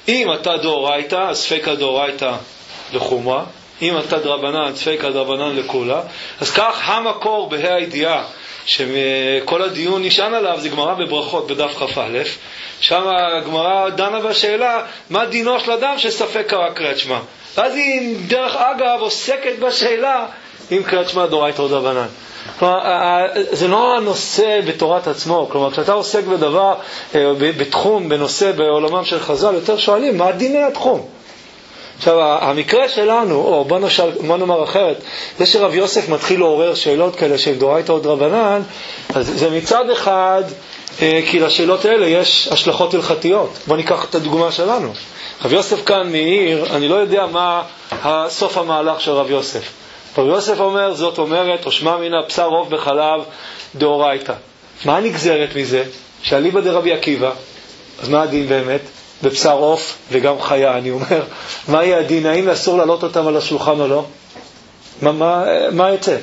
אם אתה דאורייתא, אז ספקא דאורייתא לחומרה, אם אתה דרבנן, ספקא דרבנן לכולה. אז כך המקור בה"א הידיעה, שכל הדיון נשען עליו, זה גמרא בברכות בדף כ"א, שם הגמרא דנה בשאלה מה דינו של אדם שספק קרא קריאת שמע, ואז היא דרך אגב עוסקת בשאלה אם קריאת שמע דאורייתא או דרבנן. כלומר, זה לא הנושא בתורת עצמו. כלומר, כשאתה עוסק בדבר, בתחום, בנושא, בעולמם של חז"ל, יותר שואלים מה דיני התחום. עכשיו, המקרה שלנו, או בוא, נשאל, בוא נאמר אחרת, זה שרב יוסף מתחיל לעורר שאלות כאלה של דאורייתא או דרבנן, אז זה מצד אחד, כי לשאלות האלה יש השלכות הלכתיות. בוא ניקח את הדוגמה שלנו. רב יוסף כאן מעיר, אני לא יודע מה סוף המהלך של רב יוסף. רב יוסף אומר, זאת אומרת, או שמע מינה בשר עוף בחלב דאורייתא. מה נגזרת מזה? שאליבא דרבי עקיבא, אז מה הדין באמת? בבשר עוף וגם חיה, אני אומר, מה יהיה הדין? האם אסור לעלות אותם על השולחן או לא? מה, מה, מה יצא?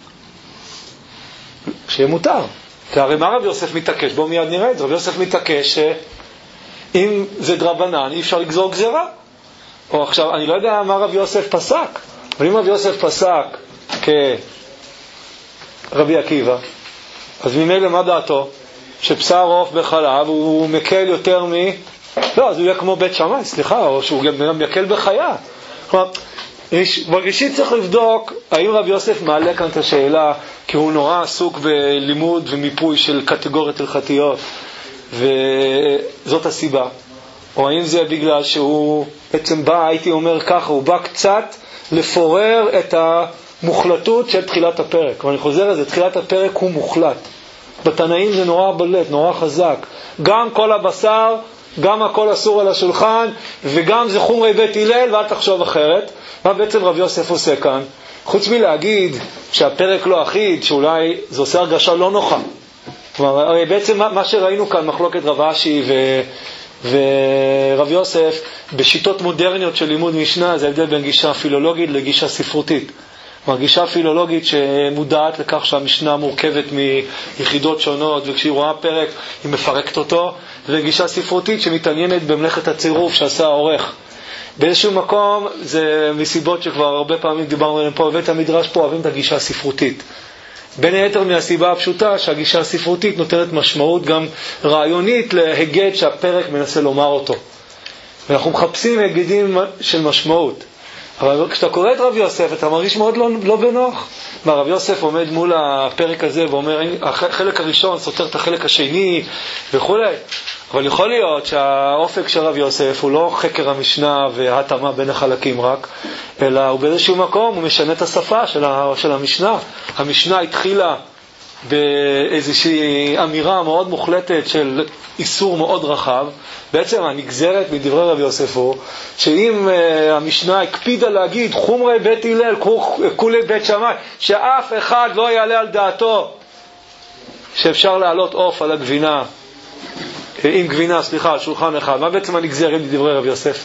שיהיה מותר. כי הרי מה רב יוסף מתעקש? בואו מיד נראה את זה. רב יוסף מתעקש שאם זה דרבנן, אי אפשר לגזור גזרה. או עכשיו, אני לא יודע מה רב יוסף פסק, אבל אם רב יוסף פסק כרבי עקיבא, אז ממילא מה דעתו? שבשר עוף בחלב הוא מקל יותר מ... לא, אז הוא יהיה כמו בית שמאי, סליחה, או שהוא גם יקל בחיה. כלומר, בראשית צריך לבדוק האם רב יוסף מעלה כאן את השאלה כי הוא נורא עסוק בלימוד ומיפוי של קטגוריות הלכתיות וזאת הסיבה, או האם זה בגלל שהוא בעצם בא, הייתי אומר ככה, הוא בא קצת לפורר את המוחלטות של תחילת הפרק. ואני חוזר לזה, תחילת הפרק הוא מוחלט. בתנאים זה נורא בלט, נורא חזק. גם כל הבשר, גם הכל אסור על השולחן, וגם זה חומרי בית הלל, ואל תחשוב אחרת. מה בעצם רב יוסף עושה כאן? חוץ מלהגיד שהפרק לא אחיד, שאולי זה עושה הרגשה לא נוחה. כלומר, בעצם מה, מה שראינו כאן, מחלוקת רב אשי ו... ורב יוסף, בשיטות מודרניות של לימוד משנה, זה ההבדל בין גישה פילולוגית לגישה ספרותית. כלומר, גישה פילולוגית שמודעת לכך שהמשנה מורכבת מיחידות שונות, וכשהיא רואה פרק היא מפרקת אותו, וגישה ספרותית שמתעניינת במלאכת הצירוף שעשה העורך. באיזשהו מקום, זה מסיבות שכבר הרבה פעמים דיברנו עליהם פה, בבית המדרש פה אוהבים את הגישה הספרותית. בין היתר מהסיבה הפשוטה שהגישה הספרותית נותנת משמעות גם רעיונית להגד שהפרק מנסה לומר אותו. ואנחנו מחפשים הגדים של משמעות. אבל כשאתה קורא את רב יוסף, אתה מרגיש מאוד לא, לא בנוח. רב יוסף עומד מול הפרק הזה ואומר, החלק הראשון סותר את החלק השני וכו'. אבל יכול להיות שהאופק של רב יוסף הוא לא חקר המשנה והתאמה בין החלקים רק, אלא הוא באיזשהו מקום, הוא משנה את השפה של, ה, של המשנה. המשנה התחילה באיזושהי אמירה מאוד מוחלטת של איסור מאוד רחב. בעצם הנגזרת מדברי רב יוסף הוא שאם uh, המשנה הקפידה להגיד חומרי בית הלל, כולי בית שמאי, שאף אחד לא יעלה על דעתו שאפשר להעלות עוף על הגבינה, עם גבינה, סליחה, על שולחן אחד. מה בעצם הנגזרת מדברי רב יוסף?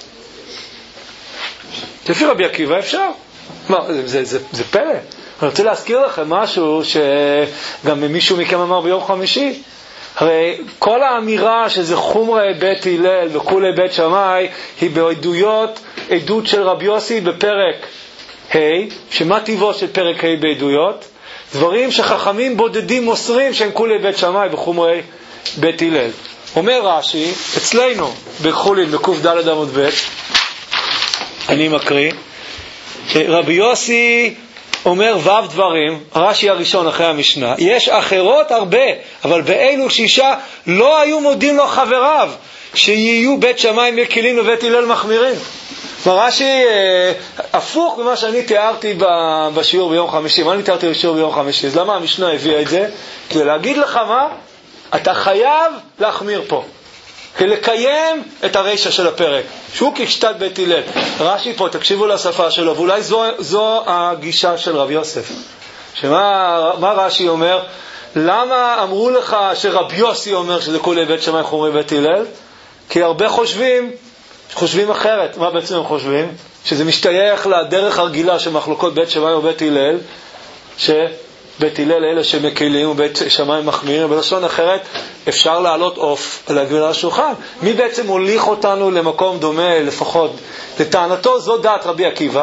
לפי רבי עקיבא אפשר. מה, זה, זה, זה, זה פלא. אני רוצה להזכיר לכם משהו שגם מישהו מכם אמר ביום חמישי. הרי כל האמירה שזה חומרי בית הלל וכולי בית שמאי היא בעדויות, עדות של רבי יוסי בפרק ה', שמה טיבו של פרק ה' בעדויות? דברים שחכמים בודדים מוסרים שהם כולי בית שמאי וחומרי בית הלל. אומר רש"י, אצלנו בחולין בקוף ד' עמוד ב', אני מקריא, שרבי יוסי אומר ו' דברים, רש"י הראשון אחרי המשנה, יש אחרות הרבה, אבל באלו שישה לא היו מודים לו חבריו, שיהיו בית שמאי מקלים ובית הלל מחמירים. רש"י אה, הפוך ממה שאני תיארתי בשיעור ביום חמישי. מה אני תיארתי בשיעור ביום חמישי? אז למה המשנה הביאה את זה? כדי להגיד לך מה? אתה חייב להחמיר פה, לקיים את הרשע של הפרק, שהוא כקשת בית הלל. רש"י פה, תקשיבו לשפה שלו, ואולי זו, זו הגישה של רב יוסף. שמה מה רש"י אומר? למה אמרו לך שרב יוסי אומר שזה כולי בית שמאי חומרי בית הלל? כי הרבה חושבים, חושבים אחרת. מה בעצם הם חושבים? שזה משתייך לדרך הרגילה של מחלוקות בית שמאי ובית הלל, ש... בית הלל אלה שמקלים ובית שמיים מחמירים. בלשון אחרת, אפשר לעלות עוף על הגבינה השולחן. מי בעצם הוליך אותנו למקום דומה, לפחות לטענתו? זו דעת רבי עקיבא,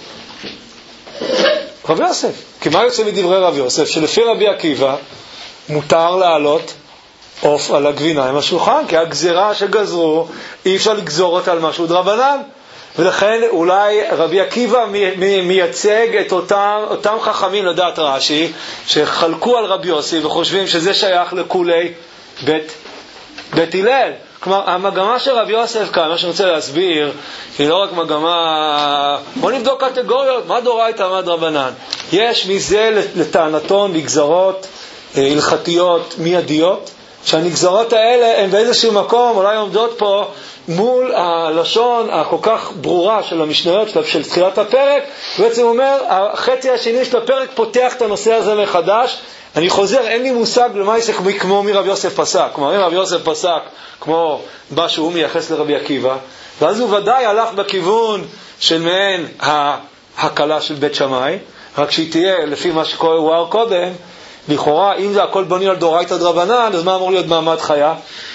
רבי יוסף. כי מה יוצא מדברי רבי יוסף? שלפי רבי עקיבא מותר לעלות עוף על הגבינה עם השולחן, כי הגזירה שגזרו אי אפשר לגזור אותה על משהו דרבנן. ולכן אולי רבי עקיבא מייצג את אותם, אותם חכמים לדעת רש"י שחלקו על רבי יוסי וחושבים שזה שייך לכולי בית, בית הלל. כלומר, המגמה של רבי יוסף כאן, מה שאני רוצה להסביר, היא לא רק מגמה, בוא נבדוק קטגוריות, מה דאורייתא מה דרבנן. יש מזה לטענתון נגזרות הלכתיות מיידיות, שהנגזרות האלה הן באיזשהו מקום אולי עומדות פה מול הלשון הכל כך ברורה של המשניות של תחילת הפרק. בעצם אומר, החצי השני של הפרק פותח את הנושא הזה מחדש. אני חוזר, אין לי מושג למה יש כמו מי רבי יוסף פסק. כלומר, אם רבי יוסף פסק כמו מה שהוא מייחס לרבי עקיבא, ואז הוא ודאי הלך בכיוון של מעין ההקלה של בית שמאי, רק שהיא תהיה לפי מה שהוא קודם. לכאורה, אם זה הכל בנוי על דאורייתא דרבנן, אז מה אמור להיות מעמד חיה?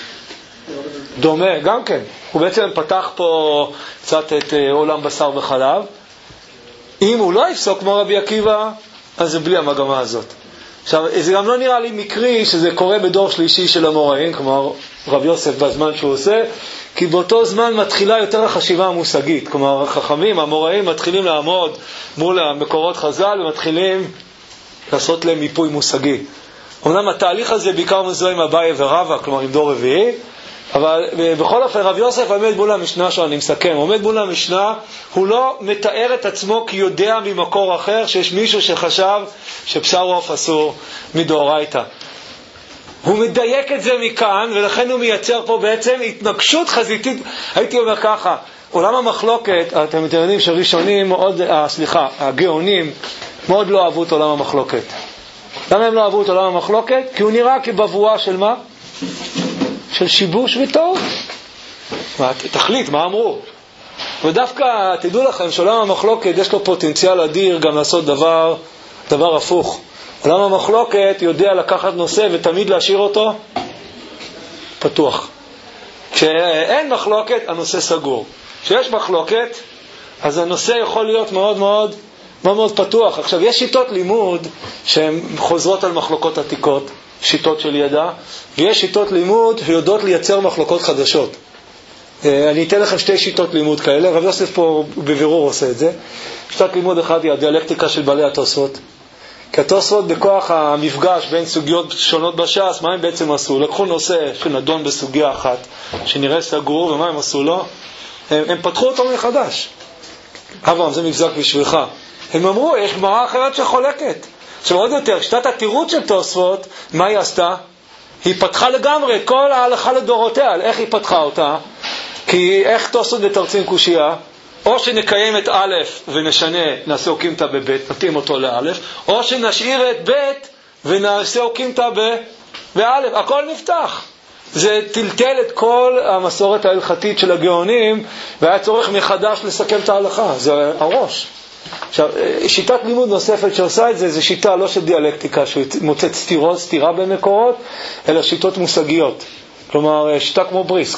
דומה, גם כן. הוא בעצם פתח פה קצת את עולם בשר וחלב. אם הוא לא יפסוק כמו רבי עקיבא, אז זה בלי המגמה הזאת. עכשיו, זה גם לא נראה לי מקרי שזה קורה בדור שלישי של המוראים, כלומר רבי יוסף בזמן שהוא עושה, כי באותו זמן מתחילה יותר החשיבה המושגית. כלומר, החכמים, המוראים, מתחילים לעמוד מול המקורות חז"ל ומתחילים לעשות להם מיפוי מושגי. אמנם התהליך הזה בעיקר מזוהה עם אביי ורבא, כלומר עם דור רביעי, אבל בכל אופן רבי יוסף עומד מול המשנה שלו, אני מסכם, עומד מול המשנה, הוא לא מתאר את עצמו כי יודע ממקור אחר שיש מישהו שחשב שבשר עוף אסור מדאורייתא. הוא מדייק את זה מכאן, ולכן הוא מייצר פה בעצם התנגשות חזיתית. הייתי אומר ככה, עולם המחלוקת, אתם יודעים שראשונים מאוד, אה, סליחה, הגאונים מאוד לא אהבו את עולם המחלוקת. למה הם לא אהבו את עולם המחלוקת? כי הוא נראה כבבואה של מה? של שיבוש וטעות. תחליט, מה אמרו? ודווקא תדעו לכם שעולם המחלוקת יש לו פוטנציאל אדיר גם לעשות דבר, דבר הפוך. עולם המחלוקת יודע לקחת נושא ותמיד להשאיר אותו פתוח. כשאין מחלוקת, הנושא סגור. כשיש מחלוקת, אז הנושא יכול להיות מאוד מאוד מאוד מאוד פתוח. עכשיו, יש שיטות לימוד שהן חוזרות על מחלוקות עתיקות, שיטות של ידע, ויש שיטות לימוד שיודעות לייצר מחלוקות חדשות. אני אתן לכם שתי שיטות לימוד כאלה, רב יוסף פה בבירור עושה את זה. שיטת לימוד אחת היא הדיאלקטיקה של בעלי התוספות. כי התוספות בכוח המפגש בין סוגיות שונות בש"ס, מה הם בעצם עשו? לקחו נושא שנדון בסוגיה אחת, שנראה סגור, ומה הם עשו לו? הם, הם פתחו אותו מחדש. אברהם, זה מבזק בשבילך. הם אמרו, יש גמרא אחרת שחולקת. עכשיו עוד יותר, שיטת התירוץ של תוספות, מה היא עשתה? היא פתחה לגמרי כל ההלכה לדורותיה. איך היא פתחה אותה? כי איך תוספות בתרצים קושייה? או שנקיים את א' ונשנה, נעשה אוקימתא בב', נתאים אותו לא', או שנשאיר את ב' ונעשה אוקימתא בא', הכל נפתח. זה טלטל את כל המסורת ההלכתית של הגאונים, והיה צורך מחדש לסכם את ההלכה, זה הראש. עכשיו, שיטת לימוד נוספת שעושה את זה, זה שיטה לא של דיאלקטיקה, שמוצאת סתירות, סתירה במקורות, אלא שיטות מושגיות. כלומר, שיטה כמו בריסק.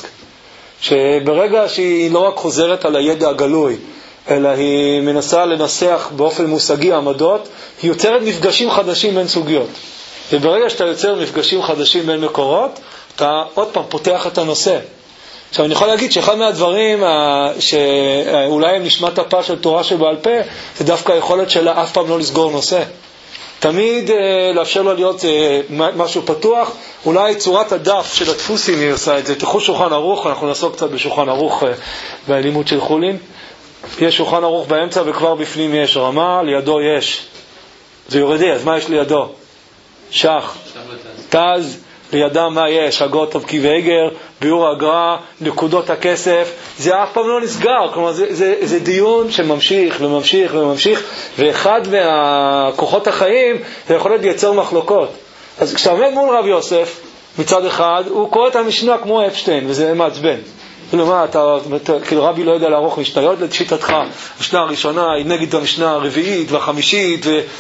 שברגע שהיא לא רק חוזרת על הידע הגלוי, אלא היא מנסה לנסח באופן מושגי עמדות, היא יוצרת מפגשים חדשים בין סוגיות. וברגע שאתה יוצר מפגשים חדשים בין מקורות, אתה עוד פעם פותח את הנושא. עכשיו אני יכול להגיד שאחד מהדברים שאולי הם נשמת הפה של תורה שבעל פה, זה דווקא היכולת שלה אף פעם לא לסגור נושא. תמיד לאפשר לו להיות משהו פתוח. אולי צורת הדף של הדפוסים היא עושה את זה. תלכו שולחן ערוך, אנחנו נעסוק קצת בשולחן ערוך בלימוד של חולין. יש שולחן ערוך באמצע וכבר בפנים יש רמה, לידו יש, זה יורדי, אז מה יש לידו? שח, תז, לידם מה יש? הגות טובקי ואגר, ביור הגרע, נקודות הכסף. זה אף פעם לא נסגר. כלומר, זה, זה, זה דיון שממשיך וממשיך וממשיך, ואחד מהכוחות החיים זה יכול לייצר מחלוקות. אז כשעומד מול רב יוסף, מצד אחד, הוא קורא את המשנה כמו אפשטיין, וזה מעצבן. כאילו מה, אתה, כאילו רבי לא יודע לערוך משניות לשיטתך. המשנה הראשונה היא נגד המשנה הרביעית והחמישית, ו...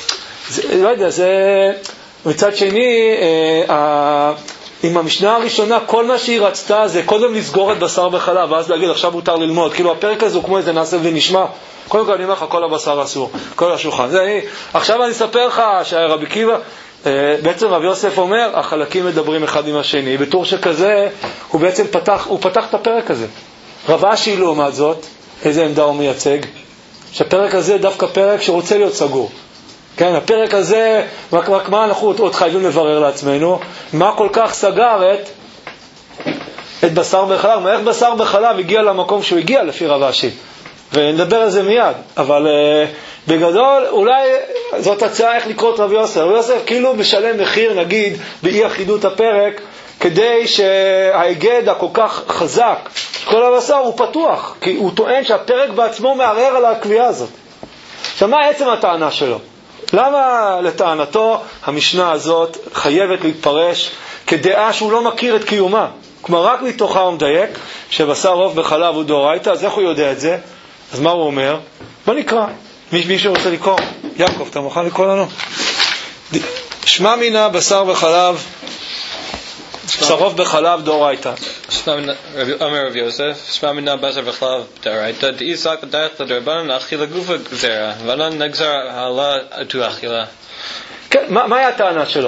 זה, לא יודע, זה... מצד שני, אה, עם המשנה הראשונה, כל מה שהיא רצתה זה קודם לסגור את בשר בחלב, ואז להגיד, עכשיו מותר ללמוד. כאילו הפרק הזה הוא כמו איזה נעשה ונשמע. קודם כל אני אומר לך, כל הבשר אסור, כל השולחן. זה, עכשיו אני אספר לך שהרבי עקיבא, בעצם רבי יוסף אומר, החלקים מדברים אחד עם השני. בתור שכזה, הוא בעצם פתח, הוא פתח את הפרק הזה. רב אשי לעומת זאת, איזה עמדה הוא מייצג? שהפרק הזה דווקא פרק שרוצה להיות סגור. כן, הפרק הזה, רק, רק מה אנחנו עוד חייבים לברר לעצמנו? מה כל כך סגר את, את בשר בחלב? איך בשר בחלב הגיע למקום שהוא הגיע לפי רב אשי? ונדבר על זה מיד, אבל uh, בגדול אולי זאת הצעה איך לקרוא את רבי יוסף. רבי יוסף כאילו משלם מחיר, נגיד, באי אחידות הפרק, כדי שההיגד הכל כך חזק, כל הבשר הוא פתוח, כי הוא טוען שהפרק בעצמו מערער על הקביעה הזאת. עכשיו, מה עצם הטענה שלו? למה לטענתו המשנה הזאת חייבת להתפרש כדעה שהוא לא מכיר את קיומה? כלומר, רק מתוכה הוא מדייק שבשר עוף בחלב הוא דאורייתא, אז איך הוא יודע את זה? אז מה הוא אומר? בוא נקרא. מי, מי שרוצה לקרוא? יעקב, אתה מוכן לקרוא לנו? שמע מינה בשר בחלב, בשר עוף בחלב דאורייתא. אומר רבי יוסף, שמע מינה בשר בחלב דאורייתא, דאי זק בדרך לדרבנן אכילה גופה גזירה, ואנן נגזר העלה עטו אכילה. כן, מה היה הטענה שלו?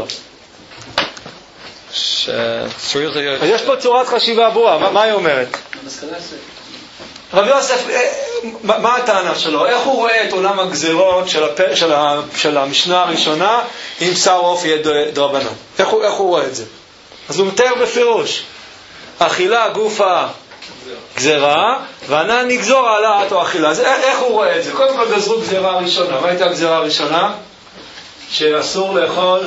שצריך להיות... אז יש פה צורת חשיבה ברורה, מה היא אומרת? רבי יוסף, מה הטענה שלו? איך הוא רואה את עולם הגזירות של, הפ... של, ה... של המשנה הראשונה אם שר עוף יהיה דרבנן? איך הוא, איך הוא רואה את זה? אז הוא מתאר בפירוש, אכילה גופה גזירה, וענן נגזור העלאת או אכילה. אז איך, איך הוא רואה את זה? קודם כל גזרו גזירה ראשונה. מה הייתה הגזירה הראשונה? שאסור לאכול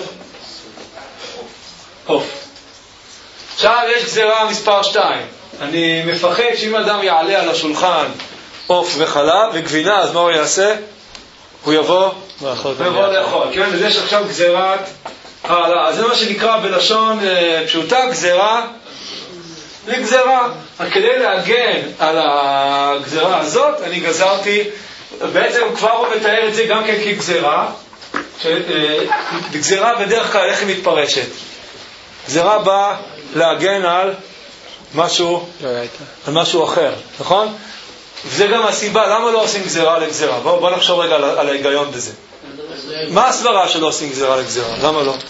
עוף. עכשיו יש גזירה מספר שתיים. אני מפחד שאם אדם יעלה על השולחן עוף וחלב וגבינה, אז מה הוא יעשה? הוא יבוא ויבוא לאכול. כן, אז יש עכשיו גזירת העלה. אז זה מה שנקרא בלשון פשוטה גזירה לגזירה. כדי להגן על הגזירה הזאת, אני גזרתי, בעצם כבר הוא מתאר את זה גם כן כגזירה. גזירה בדרך כלל איך היא מתפרשת? גזירה באה להגן על משהו, על משהו אחר, נכון? וזה גם הסיבה, למה לא עושים גזירה לגזירה? בואו בוא נחשוב רגע על, על ההיגיון בזה. מה הסברה שלא עושים גזירה לגזירה? למה לא?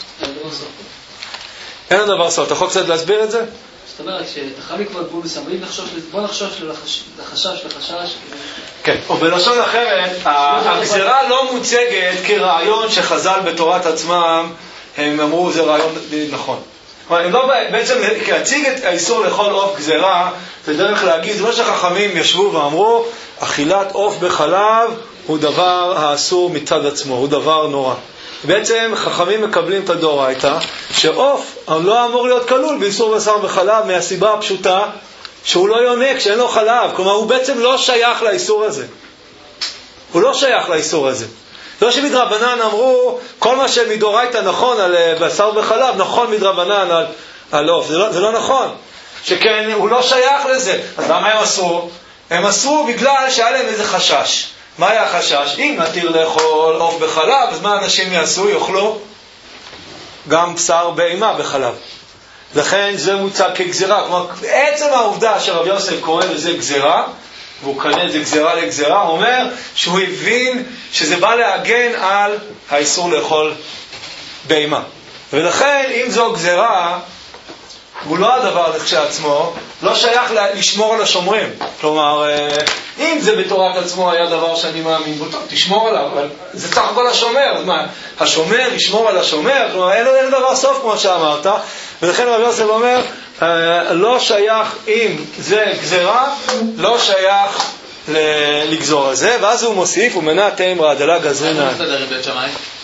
אין הדבר סוד. אתה יכול קצת להסביר את זה? זאת אומרת, שתחמי כבר גבול מסמרים, בוא נחשוש לחשש, לחשש. כן, או בלשון אחרת, הגזירה לא מוצגת כרעיון שחז"ל בתורת עצמם, הם אמרו זה רעיון נכון. הם לא בעצם להציג את האיסור לאכול עוף גזירה, זה דרך להגיד, זה לא שחכמים ישבו ואמרו, אכילת עוף בחלב הוא דבר האסור מצד עצמו, הוא דבר נורא. בעצם חכמים מקבלים את הדאורייתא, שעוף לא אמור להיות כלול באיסור בשר בחלב, מהסיבה הפשוטה שהוא לא יונק, שאין לו חלב. כלומר, הוא בעצם לא שייך לאיסור הזה. הוא לא שייך לאיסור הזה. לא שמדרבנן אמרו, כל מה שמדאורייתא נכון על בשר בחלב, נכון מדרבנן על, על עוף. זה לא, זה לא נכון. שכן, הוא לא שייך לזה. אז למה הם אסרו? הם אסרו בגלל שהיה להם איזה חשש. מה היה החשש? אם נתיר לאכול עוף בחלב, אז מה אנשים יעשו? יאכלו גם בשר בהמה בחלב. לכן זה מוצג כגזירה. כלומר, בעצם העובדה שרבי יוסף קורא לזה גזירה, והוא קנה את זה גזירה לגזירה, הוא אומר שהוא הבין שזה בא להגן על האיסור לאכול בהמה. ולכן, אם זו גזירה, הוא לא הדבר לכשעצמו, לא שייך לשמור על השומרים. כלומר, אם זה בתורת עצמו היה דבר שאני מאמין בו, טוב, תשמור עליו, אבל זה סך הכל השומר. אז מה, השומר ישמור על השומר? כלומר, אין, אין דבר סוף כמו שאמרת. ולכן רבי יוסף אומר, לא שייך, אם זה גזירה, לא שייך לגזור על זה. ואז הוא מוסיף, הוא מנה תאמרה, דלה גזרינה. מה מסתדר עם בית שמאי?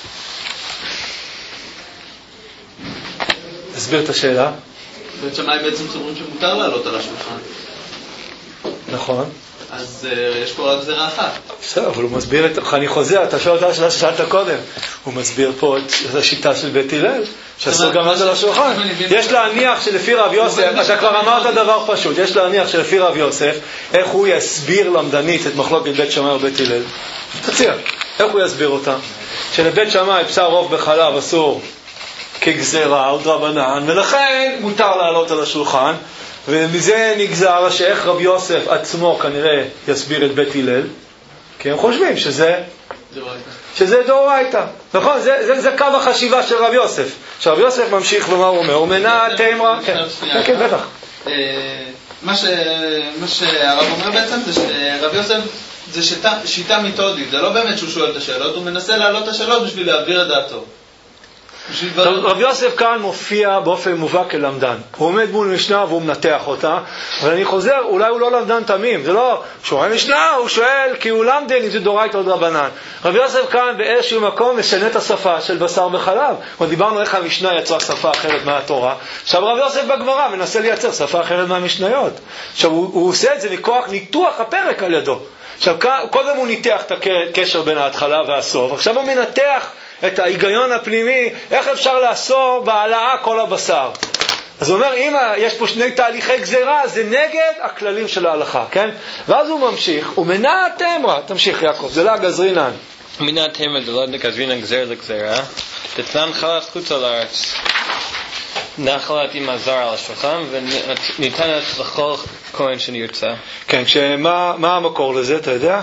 הסביר את השאלה. בית שמאי בעצם סוברים שמותר לעלות על השולחן. נכון. אז uh, יש פה רק גזירה אחת. בסדר, אבל הוא מסביר את... אני חוזר, אתה שואל אותה שאלה ששאלת קודם. הוא מסביר פה את השיטה של בית הלל, שאסור גם לעלות על השולחן. יש להניח שלפי רב יוסף, אתה כבר אמרת דבר פשוט, יש להניח שלפי רב יוסף, איך הוא יסביר למדנית את מחלוקת בית שמאי ובית הלל. תציע. איך הוא יסביר אותה? שלבית שמאי בשר עוף בחלב אסור כגזרה או דרבנן, ולכן מותר לעלות על השולחן, ומזה נגזר שאיך רבי יוסף עצמו כנראה יסביר את בית הלל, כי הם חושבים שזה שזה דאורייתא. נכון, זה, זה, זה קו החשיבה של רבי יוסף. שרבי יוסף ממשיך ומה הוא אומר? הוא מנע תאמרה. כן, כן, בטח. מה שהרב אומר בעצם זה שרבי יוסף זה שיטה, שיטה מיתודית, זה לא באמת שהוא שואל את השאלות, הוא מנסה להעלות את השאלות בשביל להעביר את דעתו. רבי יוסף כאן מופיע באופן מובהק כלמדן. הוא עומד מול משנה והוא מנתח אותה, אבל אני חוזר, אולי הוא לא למדן תמים, זה לא, שהוא רואה משנה, הוא שואל כי הוא למדן אם זה דאורייתא או דרבנן. רבי יוסף כאן באיזשהו מקום משנה את השפה של בשר בחלב. דיברנו איך המשנה יצרה שפה אחרת מהתורה, עכשיו רבי יוסף בגמרא מנסה לייצר שפה אחרת מהמשניות. עכשיו הוא, הוא עושה את זה מכוח ניתוח הפרק על ידו. עכשיו קודם הוא ניתח את הקשר בין ההתחלה והסוף, עכשיו הוא מנתח את ההיגיון הפנימי, איך אפשר לאסור בהעלאה כל הבשר. אז הוא אומר, אם יש פה שני תהליכי גזירה, זה נגד הכללים של ההלכה, כן? ואז הוא ממשיך, הוא מנע תאמרה, תמשיך יעקב, זה לא גזרינן. מנע תאמרה זה לא גזרינן גזר לגזירה, תתנן חלת חוץ על הארץ, נחלת עם הזר על השולחן, וניתנת לכל כהן שנרצה. כן, שמה, מה המקור לזה, אתה יודע?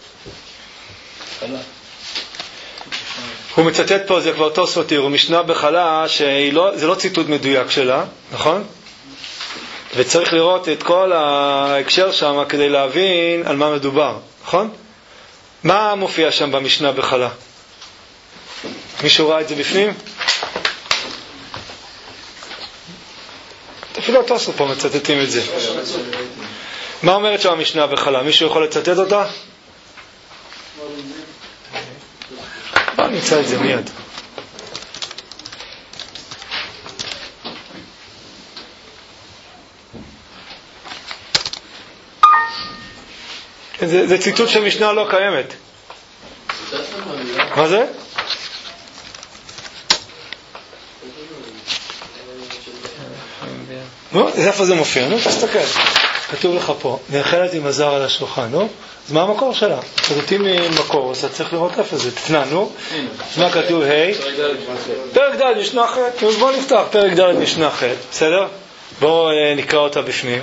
הוא מצטט פה, זה כבר תוספות, הוא משנה בחלה, שזה לא ציטוט מדויק שלה, נכון? וצריך לראות את כל ההקשר שם כדי להבין על מה מדובר, נכון? מה מופיע שם במשנה בחלה? מישהו ראה את זה בפנים? אפילו התוספות פה מצטטים את זה. מה אומרת שם המשנה בחלה? מישהו יכול לצטט אותה? בוא נמצא את זה מיד. זה, זה ציטוט שמשנה לא קיימת. מה זה? נו, איפה זה מופיע? נו, תסתכל. כתוב לך פה, נאכלת עם הזר על השולחן, נו? אז מה המקור שלה? חזותים ממקור, אז אתה צריך לראות איפה זה. תתננו. מה כתוב? היי. פרק ד' משנה ח'. בואו נפתח פרק ד' משנה ח'. בסדר? בואו נקרא אותה בפנים.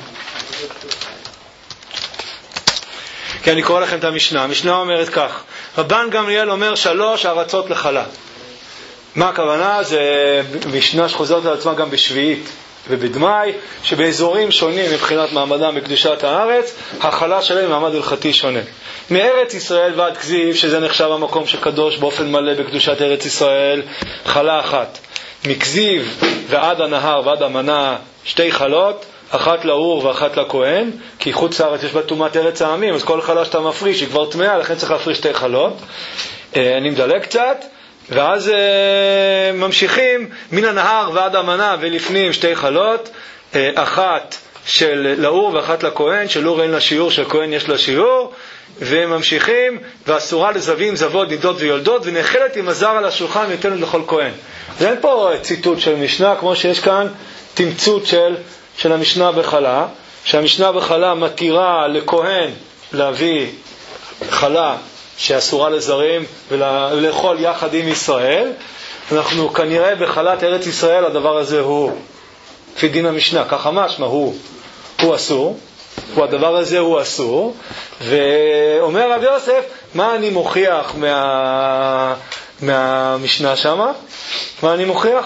כי אני קורא לכם את המשנה. המשנה אומרת כך. רבן גמליאל אומר שלוש ארצות לחלה. מה הכוונה? זה משנה שחוזרת על עצמה גם בשביעית ובדמאי, שבאזורים שונים מבחינת מעמדם בקדושת הארץ, החלה שלהם מעמד הלכתי שונה. מארץ ישראל ועד כזיב, שזה נחשב המקום שקדוש באופן מלא בקדושת ארץ ישראל, חלה אחת. מכזיב ועד הנהר ועד המנה, שתי חלות, אחת לאור ואחת לכהן, כי חוץ לארץ יש בה טומאת ארץ העמים, אז כל חלה שאתה מפריש היא כבר טמאה, לכן צריך להפריש שתי חלות. אני מדלג קצת. ואז אה, ממשיכים מן הנהר ועד המנה ולפנים שתי חלות, אה, אחת של לאור ואחת לכהן, של אור אין לה שיעור, של כהן יש לה שיעור, וממשיכים, ואסורה לזווים, זוות, נידות ויולדות, ונאכלת עם הזר על השולחן וניתנת לכל כהן. אז אין פה ציטוט של משנה, כמו שיש כאן תמצות של, של המשנה בחלה, שהמשנה בחלה מתירה לכהן להביא חלה שאסורה לזרים ולאכול יחד עם ישראל. אנחנו כנראה בחלת ארץ ישראל הדבר הזה הוא לפי דין המשנה, ככה משמע הוא, הוא אסור, הוא הדבר הזה הוא אסור. ואומר רבי יוסף, מה אני מוכיח מה, מהמשנה שמה? מה אני מוכיח?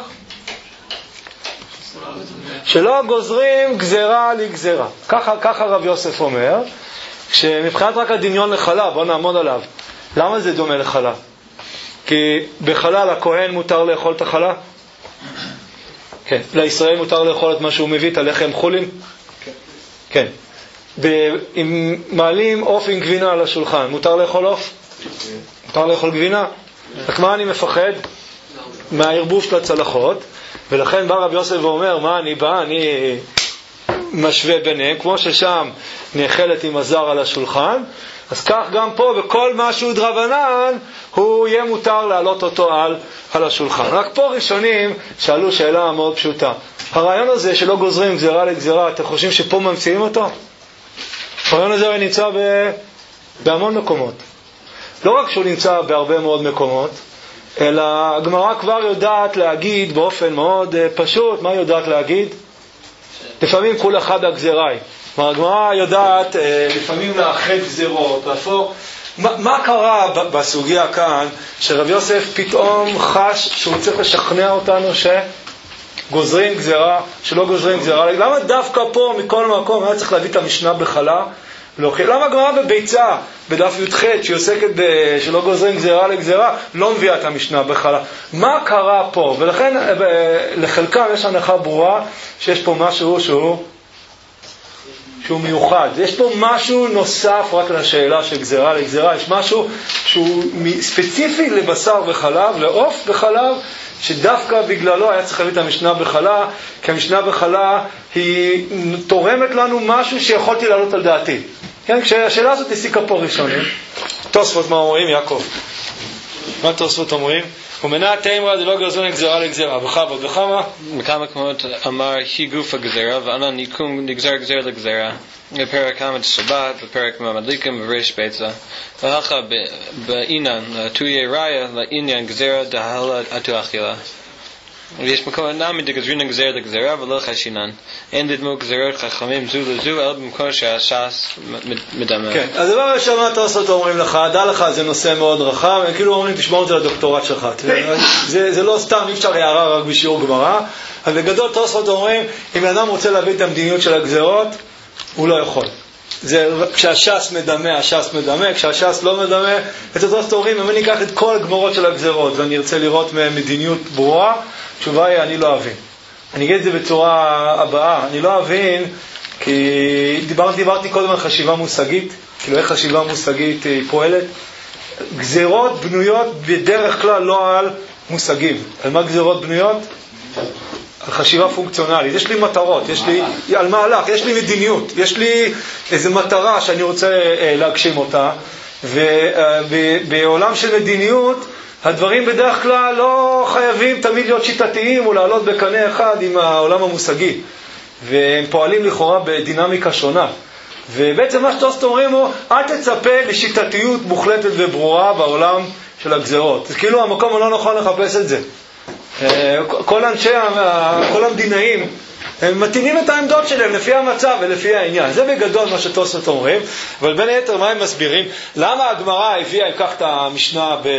שלא גוזרים גזרה לגזרה. ככה, ככה רבי יוסף אומר, שמבחינת רק הדמיון לחלה, בוא נעמוד עליו. למה זה דומה לחלה? כי בחלה לכהן מותר לאכול את החלה? כן. לישראל מותר לאכול את מה שהוא מביא, את הלחם חולים? כן. אם מעלים עוף עם גבינה על השולחן, מותר לאכול עוף? מותר לאכול גבינה? רק מה אני מפחד? מהערבוב של הצלחות, ולכן בא רבי יוסף ואומר, מה אני בא? אני משווה ביניהם, כמו ששם נאכלת עם הזר על השולחן, אז כך גם פה בכל משהו דרבנן הוא יהיה מותר להעלות אותו על, על השולחן. רק פה ראשונים שאלו שאלה מאוד פשוטה, הרעיון הזה שלא גוזרים גזרה לגזרה, אתם חושבים שפה ממציאים אותו? הרעיון הזה נמצא ב, בהמון מקומות. לא רק שהוא נמצא בהרבה מאוד מקומות, אלא הגמרא כבר יודעת להגיד באופן מאוד פשוט, מה יודעת להגיד? לפעמים כול אחד הגזיראי. הגמרא יודעת לפעמים לאחד גזירות, להפוך. מה, מה קרה בסוגיה כאן, שרב יוסף פתאום חש שהוא צריך לשכנע אותנו שגוזרים גזירה, שלא גוזרים גזירה? למה דווקא פה מכל מקום היה צריך להביא את המשנה בחלה? לא, למה הגמרא בביצה, בדף י"ח, שהיא עוסקת ב- שלא גוזרים גזירה לגזירה, לא מביאה את המשנה בחלה? מה קרה פה? ולכן לחלקם יש הנחה ברורה שיש פה משהו שהוא שהוא מיוחד. יש פה משהו נוסף רק לשאלה של גזירה לגזירה. יש משהו שהוא ספציפי לבשר וחלב, לעוף וחלב, שדווקא בגללו היה צריך להביא את המשנה בחלה, כי המשנה בחלה היא תורמת לנו משהו שיכולתי להעלות על דעתי. כן, כשהשאלה הזאת הסיקה פה ראשונים. תוספות מה אומרים, יעקב? מה תוספות אומרים? ומנה תימרה דלא גוזרים גזירה לגזירה. בכבוד, בכמה? בכמה מקומות אמר היא גוף הגזירה, ואנה ניקום נגזר גזירה לגזירה. בפרק חמד שבת, בפרק מדליקים וריש ביצה. והלכה בעינן, תויי ראיה, לעניין גזירה דהלה עטו אכילה. ויש מקום נמי דגזרין גזירה לגזירה ולא חשינן. אין לדמו גזירות חכמים זו לזו, אלא במקום שהש"ס מדמה. כן, אז דבר ראשון מה תוספות אומרים לך, דע לך, זה נושא מאוד רחב, הם כאילו אומרים תשמור את זה לדוקטורט שלך. זה, זה לא סתם, אי אפשר הערה רק בשיעור גמרא, אבל בגדול תוספות אומרים, אם אדם רוצה להביא את המדיניות של הגזירות, הוא לא יכול. זה, כשהש"ס מדמה, הש"ס מדמה, כשהש"ס לא מדמה, את התוספות אומרים, אם אני אקח את כל הגמרות של הגזירות ואני ארצה לראות מדיניות ברורה, התשובה היא, אני לא אבין. אני אגיד את זה בצורה הבאה, אני לא אבין, כי דיברתי, דיברתי קודם על חשיבה מושגית, כאילו איך חשיבה מושגית היא פועלת. גזירות בנויות בדרך כלל לא על מושגים. על מה גזירות בנויות? על חשיבה פונקציונלית. יש לי מטרות, יש לי, על מהלך, יש לי מדיניות, יש לי איזו מטרה שאני רוצה להגשים אותה, ובעולם של מדיניות, הדברים בדרך כלל לא חייבים תמיד להיות שיטתיים או לעלות בקנה אחד עם העולם המושגי, והם פועלים לכאורה בדינמיקה שונה. ובעצם מה שתוספות אומרים הוא, אל תצפה לשיטתיות מוחלטת וברורה בעולם של הגזירות. זה כאילו המקום הלא נכון לחפש את זה. כל אנשי, כל המדינאים, הם מתאימים את העמדות שלהם לפי המצב ולפי העניין. זה בגדול מה שתוספות אומרים, אבל בין היתר מה הם מסבירים? למה הגמרא הביאה, ייקח את המשנה ב...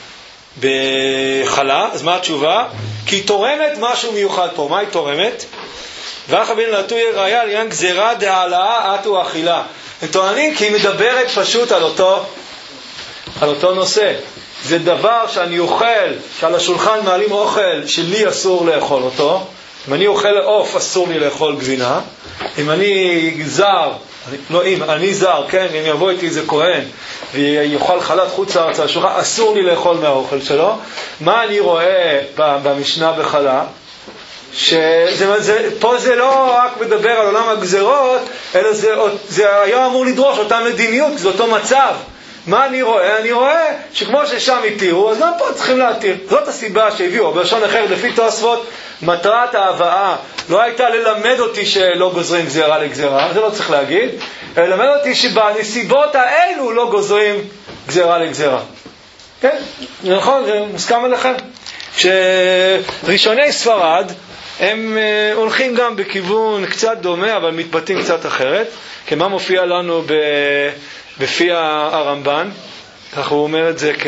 בחלה? אז מה התשובה? כי היא תורמת משהו מיוחד פה. מה היא תורמת? ואחר בין לתוי ראיה לעניין גזירה דהעלאה עטו אכילה. הם טוענים כי היא מדברת פשוט על אותו, על אותו נושא. זה דבר שאני אוכל, שעל השולחן מעלים אוכל שלי אסור לאכול אותו. אם אני אוכל עוף אסור לי לאכול גבינה. אם אני זר, אני, לא אם, אני זר, כן, אם יבוא איתי איזה כהן ויאכל חלת חוץ לארץ על השולחן, אסור לי לאכול מהאוכל שלו. מה אני רואה במשנה בחלה? שזה, זה, פה זה לא רק מדבר על עולם הגזירות, אלא זה, זה היה אמור לדרוש אותה מדיניות, זה אותו מצב. מה אני רואה? אני רואה שכמו ששם התירו, אז גם פה צריכים להתיר. זאת הסיבה שהביאו. בלשון אחר, לפי תוספות, מטרת ההבאה לא הייתה ללמד אותי שלא גוזרים גזירה לגזירה, זה לא צריך להגיד, אלא ללמד אותי שבנסיבות האלו לא גוזרים גזירה לגזירה. כן? נכון, זה מוסכם עליכם. שראשוני ספרד הם הולכים גם בכיוון קצת דומה, אבל מתבטאים קצת אחרת. כי מה מופיע לנו ב... בפי הרמב"ן, כך הוא אומר את זה כ...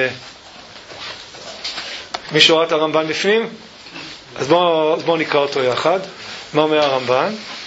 מישהו ראה את הרמב"ן בפנים? אז בואו בוא נקרא אותו יחד. מה אומר הרמב"ן?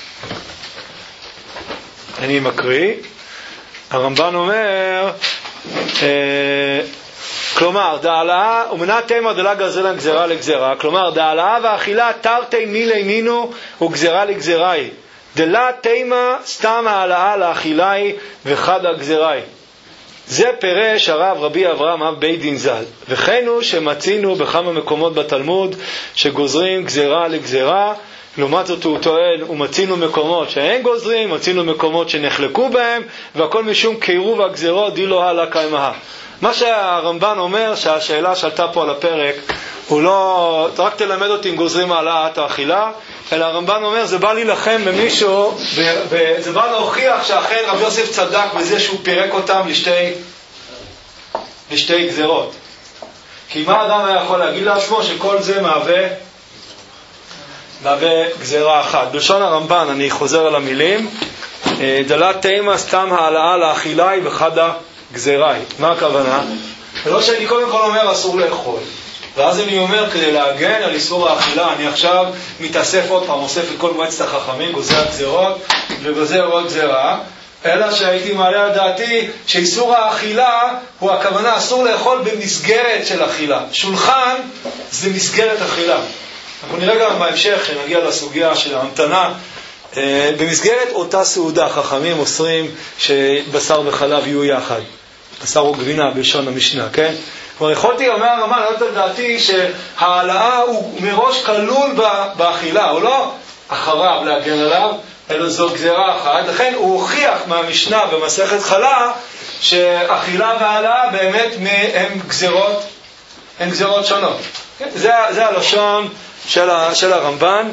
אני מקריא. הרמב"ן אומר, אה, כלומר, דעלה, ומנה תימא דלה גזרה גזרה לגזרה, כלומר, דעלה והאכילה תרתי מילי מינו וגזרה לגזראי. דלה תימא סתם העלאה לאכילאי וחד הגזראי. זה פירש הרב רבי אברהם אב בית דין ז"ל. וכן הוא שמצינו בכמה מקומות בתלמוד שגוזרים גזרה לגזרה. לעומת זאת הוא טוען, ומצינו מקומות שאין גוזרים, מצינו מקומות שנחלקו בהם, והכל משום קירוב הגזרות דילו הלאה קיימאה. מה שהרמב"ן אומר, שהשאלה שעלתה פה על הפרק, הוא לא רק תלמד אותי אם גוזרים העלאת האכילה, אלא הרמב"ן אומר, זה בא להילחם במישהו, וזה בא להוכיח שאכן רב יוסף צדק בזה שהוא פירק אותם לשתי, לשתי גזרות. כי מה אדם היה יכול להגיד לעצמו שכל זה מהווה, מהווה גזרה אחת. בלשון הרמב"ן, אני חוזר על המילים, דלת תימה סתם העלאה לאכילה היא בחדה גזרה היא. מה הכוונה? ולא שאני קודם כל אומר אסור לאכול. ואז אני אומר, כדי להגן על איסור האכילה, אני עכשיו מתאסף עוד פעם, אוסף את כל מועצת החכמים, גוזר גזרות וגוזר עוד גזרה, אלא שהייתי מעלה על דעתי שאיסור האכילה הוא הכוונה, אסור לאכול במסגרת של אכילה. שולחן זה מסגרת אכילה. אנחנו נראה גם בהמשך, שנגיע לסוגיה של ההמתנה, במסגרת אותה סעודה, חכמים אוסרים שבשר וחלב יהיו יחד. בשר וגבינה בלשון המשנה, כן? כבר יכולתי, אומר הרמב"ן, לעלות על דעתי שהעלאה הוא מראש כלול באכילה, הוא לא אחריו להגן עליו, אלא זו גזרה אחת. לכן הוא הוכיח מהמשנה במסכת חלה שאכילה והעלאה באמת הם גזרות, הם גזרות שונות. זה, זה הלשון של, ה, של הרמב"ן,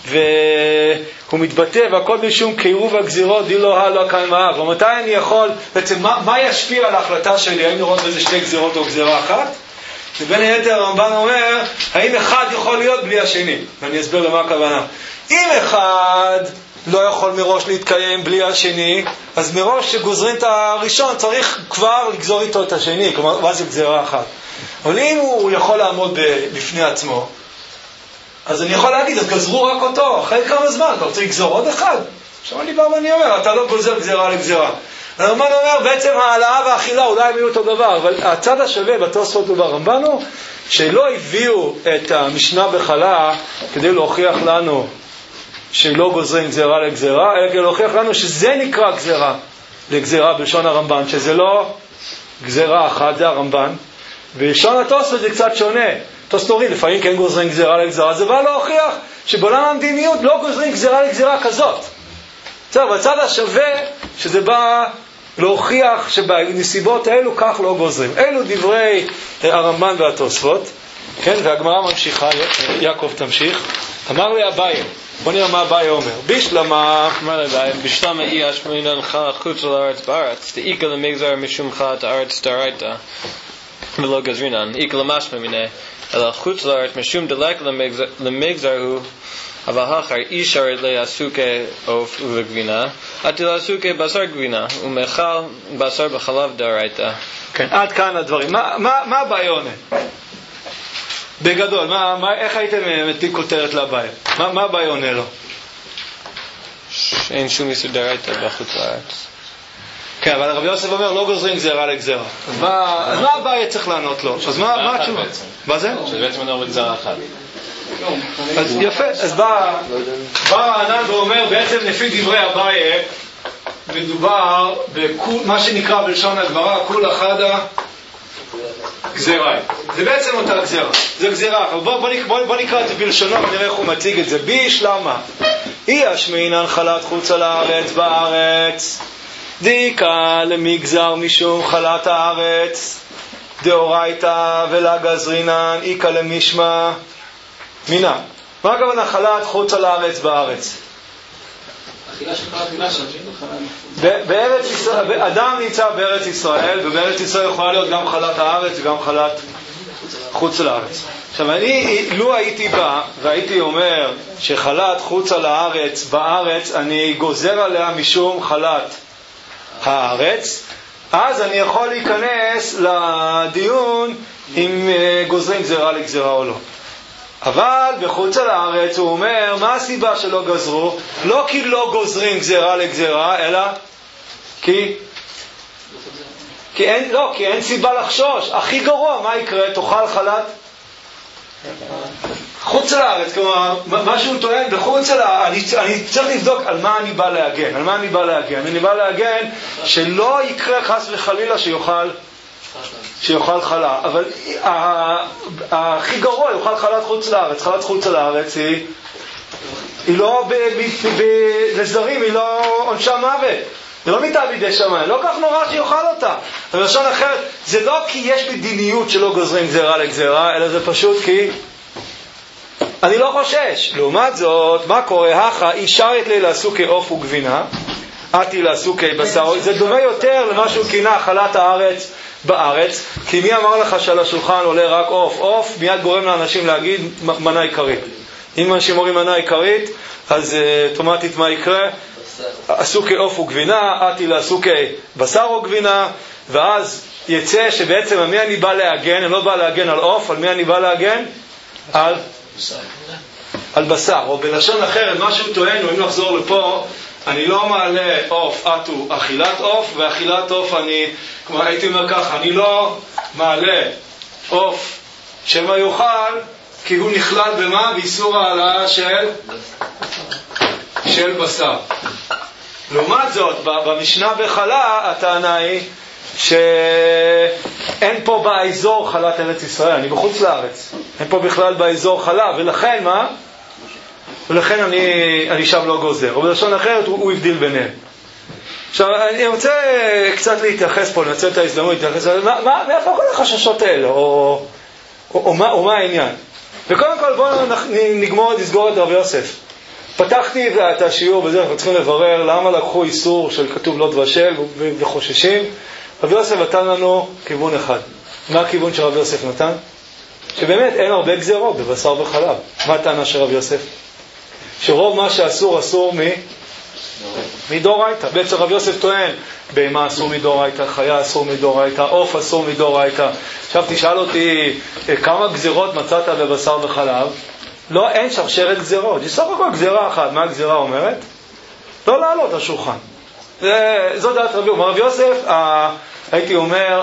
והוא מתבטא, והכל משום קירוב הגזירות דילו הלא קיימה. ומתי אני יכול, בעצם מה, מה ישפיע על ההחלטה שלי, האם לראות באיזה שתי גזירות או גזירה אחת? ובין היתר הרמב"ן אומר, האם אחד יכול להיות בלי השני? ואני אסביר למה הכוונה. אם אחד לא יכול מראש להתקיים בלי השני, אז מראש שגוזרים את הראשון צריך כבר לגזור איתו את השני, כלומר, מה זה גזירה אחת? אבל אם הוא יכול לעמוד בפני עצמו, אז אני יכול להגיד, אז גזרו רק אותו, אחרי כמה זמן, אתה רוצה לגזור עוד אחד? עכשיו אני בא ואני אומר, אתה לא גוזר גזירה לגזירה. הרמב"ן אומר, בעצם העלאה והאכילה אולי הם יהיו אותו דבר, אבל הצד השווה בתוספות וברמב"ן הוא, שלא הביאו את המשנה בחלה כדי להוכיח לנו שלא גוזרים גזירה לגזירה, אלא כדי להוכיח לנו שזה נקרא גזירה לגזירה בלשון הרמב"ן, שזה לא גזירה אחת, זה הרמב"ן. בלשון התוספות זה קצת שונה. תוספות לפעמים כן גוזרים גזירה לגזירה, זה בא להוכיח שבעולם המדיניות לא גוזרים גזירה לגזירה כזאת. בסדר, בצד השווה שזה בא להוכיח שבנסיבות האלו כך לא גוזרים. אלו דברי הרמב"ן והתוספות, כן, והגמרא ממשיכה, יעקב תמשיך. אמר לי אביי, בוא נראה מה אביי אומר. בשלמה, אמר לי אביי, בשלמה אי אשמינן חלה חוץ לארץ בארץ, דאיקה למגזר משום חלת הארץ דארייתא, ולא גזרינן, איקה למשמע מיני, אלא חוץ לארץ משום דלק למגזר הוא, אבל האחר אישר לעסוקי עוף ובגבינה, עד לעסוקי בשר גבינה, ומאכל בשר בחלב דארייתא. כן, עד כאן הדברים. מה, מה, מה הבעיה עונה? בגדול, מה, מה, איך הייתם מתים כותרת לבעיה? מה, מה הבעיה עונה לו? אין שום איסור דארייתא בחוץ לארץ. כן, אבל רבי יוסף אומר, לא גוזרים גזירה לגזירה. אז מה, אז מה הבעיה צריך לענות לו? אז מה, מה התשובה? מה זה? שזה בעצם אומר בגזרה אחת. אז יפה, אז בא רענן ואומר, בעצם לפי דברי אביי, מדובר במה שנקרא בלשון הגמרא, כול אחדה גזירה. זה בעצם אותה גזירה, זה גזירה. בוא, בוא, בוא, בוא נקרא את זה בלשונו ונראה איך הוא מציג את זה. בשלמה, אי אשמינן חלת חוץ על הארץ בארץ, דיקה למגזר משום חלת הארץ, דאורייתא ולה גזרינן, איקה למשמע מינה. מה הכוונה חלת חוץ על הארץ בארץ? אכילה של חלת מינה שם, בארץ ישראל, אדם נמצא בארץ ישראל, ובארץ ישראל יכולה להיות גם חלת הארץ וגם חלת חוץ על הארץ. עכשיו, אני, לו הייתי בא והייתי אומר שחלת חוץ על הארץ בארץ, אני גוזר עליה משום חלת הארץ, אז אני יכול להיכנס לדיון אם גוזרים גזירה לגזירה או לא. אבל בחוץ על הארץ הוא אומר, מה הסיבה שלא גזרו? לא כי לא גוזרים גזירה לגזירה, אלא כי כי אין, לא, כי אין סיבה לחשוש. הכי גרוע, מה יקרה? תאכל חלת חוץ על הארץ, כלומר, מה שהוא טוען בחוץ על הארץ, אני, אני צריך לבדוק על מה אני בא להגן, על מה אני בא להגן. אני בא להגן שלא יקרה חס וחלילה שיוכל שיוכל חלה, אבל הכי גרוע יוכל חלת חוץ לארץ. חלת חוץ לארץ היא היא לא לזרים, היא לא עונשה מוות, היא לא מיתה בידי שמיים, לא כך נורא שיוכל אותה. בלשון אחרת, זה לא כי יש מדיניות שלא גוזרים גזירה לגזירה, אלא זה פשוט כי אני לא חושש. לעומת זאת, מה קורה? הכה אישרת לי לעסוקי עוף וגבינה, עתי לעסוקי בשר. זה דומה יותר למה שהוא כינה חלת הארץ בארץ, כי מי אמר לך שעל השולחן עולה רק עוף? עוף מיד גורם לאנשים להגיד מנה עיקרית. אם אנשים אומרים מנה עיקרית, אז אוטומטית מה יקרה? עשו כעוף וגבינה, עתי לעשו כבשר או גבינה, ואז יצא שבעצם על מי אני בא להגן? אני לא בא להגן על עוף, על מי אני בא להגן? על על בשר. או בלשון אחרת, מה שהוא טוען, אם נחזור לפה, אני לא מעלה עוף, עתו אכילת עוף, ואכילת עוף אני, כמו הייתי אומר ככה, אני לא מעלה עוף שמא יאכל, כי הוא נכלל במה? באיסור העלאה של של בשר. לעומת זאת, במשנה בחלה, הטענה היא שאין פה באזור חלת ארץ ישראל, אני בחוץ לארץ, אין פה בכלל באזור חלה, ולכן מה? ולכן אני, אני שם לא גוזר. או בלשון אחרת הוא, הוא הבדיל ביניהם. עכשיו, אני רוצה קצת להתייחס פה, לנצל את ההזדמנות להתייחס, מה, מה, מאיפה כל החששות האלה, או, או, או, מה, או מה העניין? וקודם כל בואו נגמור, נסגור את רבי יוסף. פתחתי את השיעור בזה, אנחנו צריכים לברר למה לקחו איסור של כתוב לא תבשל וחוששים. רבי יוסף נתן לנו כיוון אחד. מה הכיוון שרבי יוסף נתן? שבאמת אין הרבה גזירות בבשר וחלב. מה הטענה של רבי יוסף? שרוב מה שאסור אסור מ... מדאורייתא. בעצם רבי יוסף טוען, בהמה אסור מדאורייתא, חיה אסור מדאורייתא, עוף אסור מדאורייתא. עכשיו תשאל אותי כמה גזירות מצאת בבשר וחלב? לא, אין שרשרת גזירות. יש סך הכל גזירה אחת. מה הגזירה אומרת? לא לעלות השולחן. זו דעת רבי. רבי יוסף, הייתי אומר,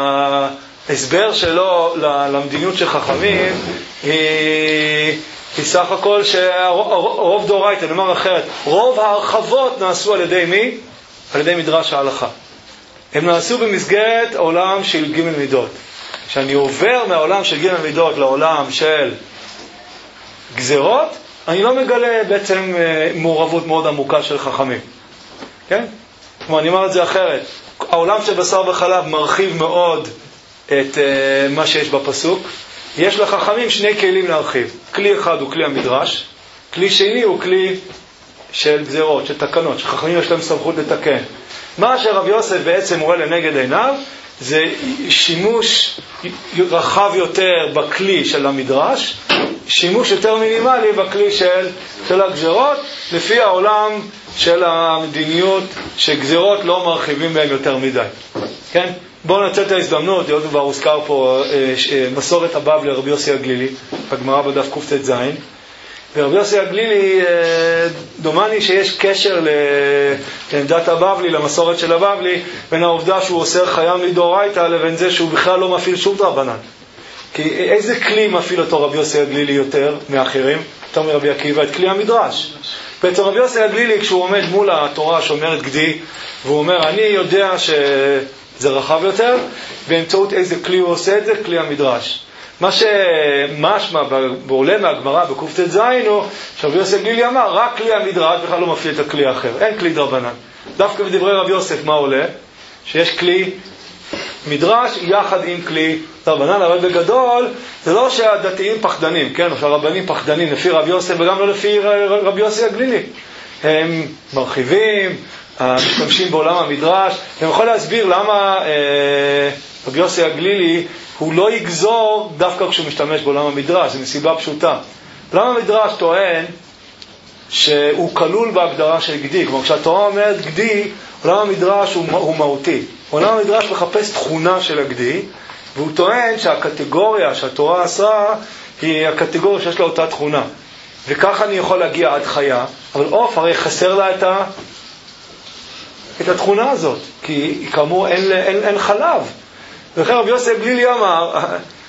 ההסבר שלו למדיניות של חכמים היא, היא סך הכל שרוב דאורייתא, נאמר אחרת, רוב ההרחבות נעשו על ידי מי? על ידי מדרש ההלכה. הם נעשו במסגרת עולם של ג' מידות. כשאני עובר מהעולם של ג' מידות לעולם של גזירות, אני לא מגלה בעצם מעורבות מאוד עמוקה של חכמים. כן? כמו אני אומר את זה אחרת. העולם של בשר וחלב מרחיב מאוד את uh, מה שיש בפסוק. יש לחכמים שני כלים להרחיב. כלי אחד הוא כלי המדרש, כלי שני הוא כלי של גזירות, של תקנות, שחכמים יש להם סמכות לתקן. מה שרבי יוסף בעצם רואה לנגד עיניו, זה שימוש רחב יותר בכלי של המדרש, שימוש יותר מינימלי בכלי של, של הגזירות, לפי העולם של המדיניות שגזירות לא מרחיבים בהם יותר מדי. כן? בואו נצא את ההזדמנות, להיות כבר הוזכר פה מסורת הבבלי רבי יוסי הגלילי, בגמרא בדף קט"ז, ורבי יוסי הגלילי, דומני שיש קשר לעמדת הבבלי, למסורת של הבבלי, בין העובדה שהוא אוסר חיה מדאורייתא לבין זה שהוא בכלל לא מפעיל שום דרבנן. כי איזה כלי מפעיל אותו רבי יוסי הגלילי יותר מאחרים? יותר מרבי עקיבא, את כלי המדרש. בעצם רבי יוסי הגלילי, כשהוא עומד מול התורה שאומרת גדי, והוא אומר, אני יודע שזה רחב יותר, באמצעות איזה כלי הוא עושה את זה? כלי המדרש. מה שמשמע בעולה מהגמרא בקט"ז הוא שרבי יוסי הגלילי אמר, רק כלי המדרש בכלל לא מפעיל את הכלי האחר, אין כלי דרבנן. דווקא בדברי רבי יוסף מה עולה? שיש כלי מדרש יחד עם כלי דרבנן, אבל בגדול זה לא שהדתיים פחדנים, כן, או שהרבנים פחדנים לפי רבי יוסף וגם לא לפי רבי יוסי הגלילי. הם מרחיבים, משתמשים בעולם המדרש, והם יכולים להסביר למה אה, רבי יוסי הגלילי הוא לא יגזור דווקא כשהוא משתמש בעולם המדרש, זה מסיבה פשוטה. עולם המדרש טוען שהוא כלול בהגדרה של גדי, כלומר כשהתורה אומרת גדי, עולם המדרש הוא, הוא מהותי. עולם המדרש מחפש תכונה של הגדי, והוא טוען שהקטגוריה שהתורה עשה היא הקטגוריה שיש לה אותה תכונה. וככה אני יכול להגיע עד חיה, אבל עוף הרי חסר לה את, ה... את התכונה הזאת, כי כאמור אין, אין, אין חלב. ולכן רבי יוסי הגלילי אמר,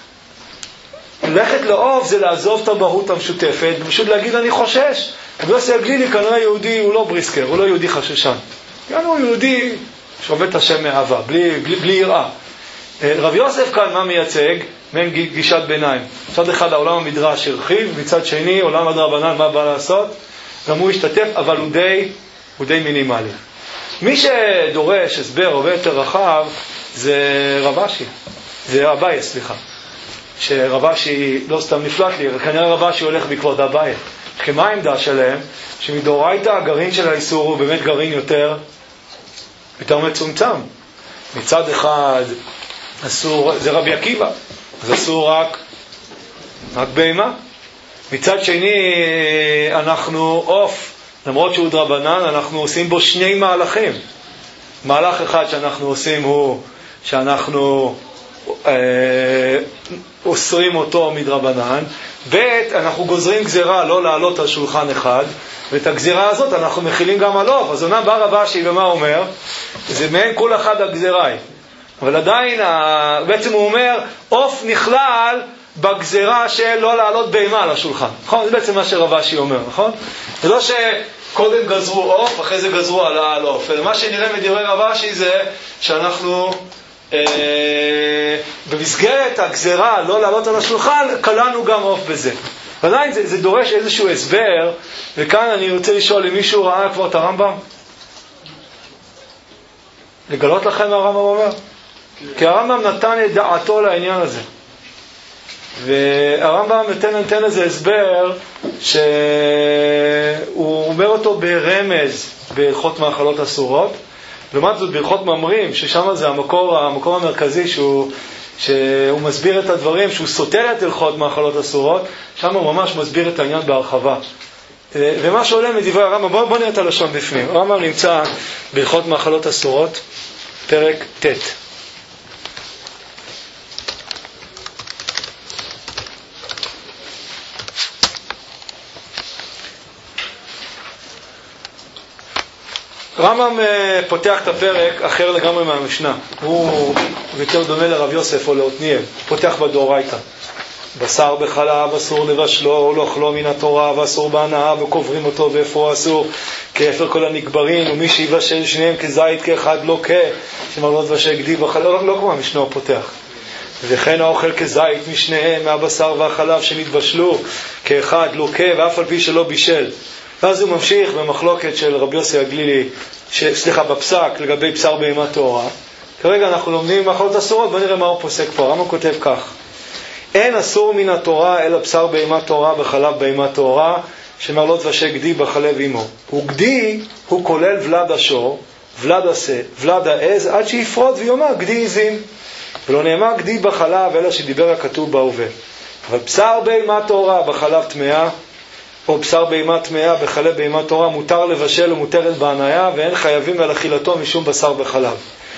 ללכת לעוף זה לעזוב את המהות המשותפת, ופשוט להגיד אני חושש. רבי יוסי הגלילי כנראה יהודי, הוא לא בריסקר, הוא לא יהודי חששן. כאן הוא יהודי שעובד את השם מאהבה, בלי, בלי, בלי יראה. רבי יוסף כאן מה מייצג? מעין גישת ביניים. מצד אחד העולם המדרש הרחיב, מצד שני עולם הדרבנן מה בא לעשות? גם הוא השתתף, אבל הוא די, הוא די מינימלי. מי שדורש הסבר הרבה יותר רחב זה רבשי, זה אביי, סליחה. שרבשי לא סתם נפלט לי, כנראה רבשי הולך בעקבות אביי. כמה העמדה שלהם? שמדאורייתא הגרעין של האיסור הוא באמת גרעין יותר יותר מצומצם. מצד אחד אסור, זה רבי עקיבא, אז אסור רק, רק בהמה. מצד שני, אנחנו עוף, למרות שהוא דרבנן, אנחנו עושים בו שני מהלכים. מהלך אחד שאנחנו עושים הוא שאנחנו אה, אוסרים אותו מדרבנן, ב' אנחנו גוזרים גזירה לא לעלות על שולחן אחד, ואת הגזירה הזאת אנחנו מכילים גם על עוף. אז אומנם בא רבשי ומה אומר? זה מעין כל אחד הגזירה, אבל עדיין בעצם הוא אומר עוף נכלל בגזירה של לא לעלות בהמה על השולחן, נכון? זה בעצם מה שרבשי אומר, נכון? זה לא שקודם גזרו עוף, אחרי זה גזרו עלה על עוף, אלא מה שנראה מדברי רבשי זה שאנחנו אה, במסגרת הגזירה לא לעלות על השולחן כללנו גם עוף בזה. ועדיין זה, זה דורש איזשהו הסבר, וכאן אני רוצה לשאול אם מישהו ראה כבר את הרמב"ם? לגלות לכם מה הרמב"ם אומר? כי הרמב"ם נתן את דעתו לעניין הזה. והרמב"ם נתן, נתן איזה הסבר שהוא אומר אותו ברמז בהלכות מאכלות אסורות. לעומת זאת בהלכות ממרים, ששם זה המקור, המקור המרכזי שהוא, שהוא מסביר את הדברים, שהוא סותר את הלכות מאכלות אסורות, שם הוא ממש מסביר את העניין בהרחבה. ומה שעולה מדברי הרמב"ם, בואו בוא נראה את הלשון בפנים. הרמב"ם נמצא בהלכות מאכלות אסורות, פרק ט'. רמב"ם פותח את הפרק אחר לגמרי מהמשנה. הוא יותר דומה לרב יוסף או לעתניאל. פותח בדאורייתא. בשר בחלב אסור לבשלו או לאכלו מן התורה, ואסור בהנאה וקוברים אותו ואיפה אסור, כאפר כל הנקברין, ומי שיבשל שניהם כזית כאחד לוקה, שמרלות ושגדי בחלב, לא, לא כמו המשנה הוא פותח. וכן האוכל כזית משניהם מהבשר והחלב שנתבשלו כאחד לוקה, ואף על פי שלא בישל. ואז הוא ממשיך במחלוקת של רבי יוסי הגלילי, ש... סליחה, בפסק לגבי בשר בהמה טהורה. כרגע אנחנו לומדים מאכלות אסורות, בוא נראה מה הוא פוסק פה. הרמב"ם כותב כך: אין אסור מן התורה אלא בשר בהמה טהורה בחלב בהמה טהורה, שמרלות ושגדי בחלב עמו. וגדי הוא כולל ולד השור, ולד עשה, ולד העז, עד שיפרוד ויאמר גדי עזים. ולא נאמר גדי בחלב אלא שדיבר הכתוב בהווה. אבל בשר בהמה טהורה בחלב טמאה, או בשר בהמה טמאה בחלב בהמה טהורה, מותר לבשל ומותרת בהניה, ואין חייבים על אכילתו משום בשר בחלב.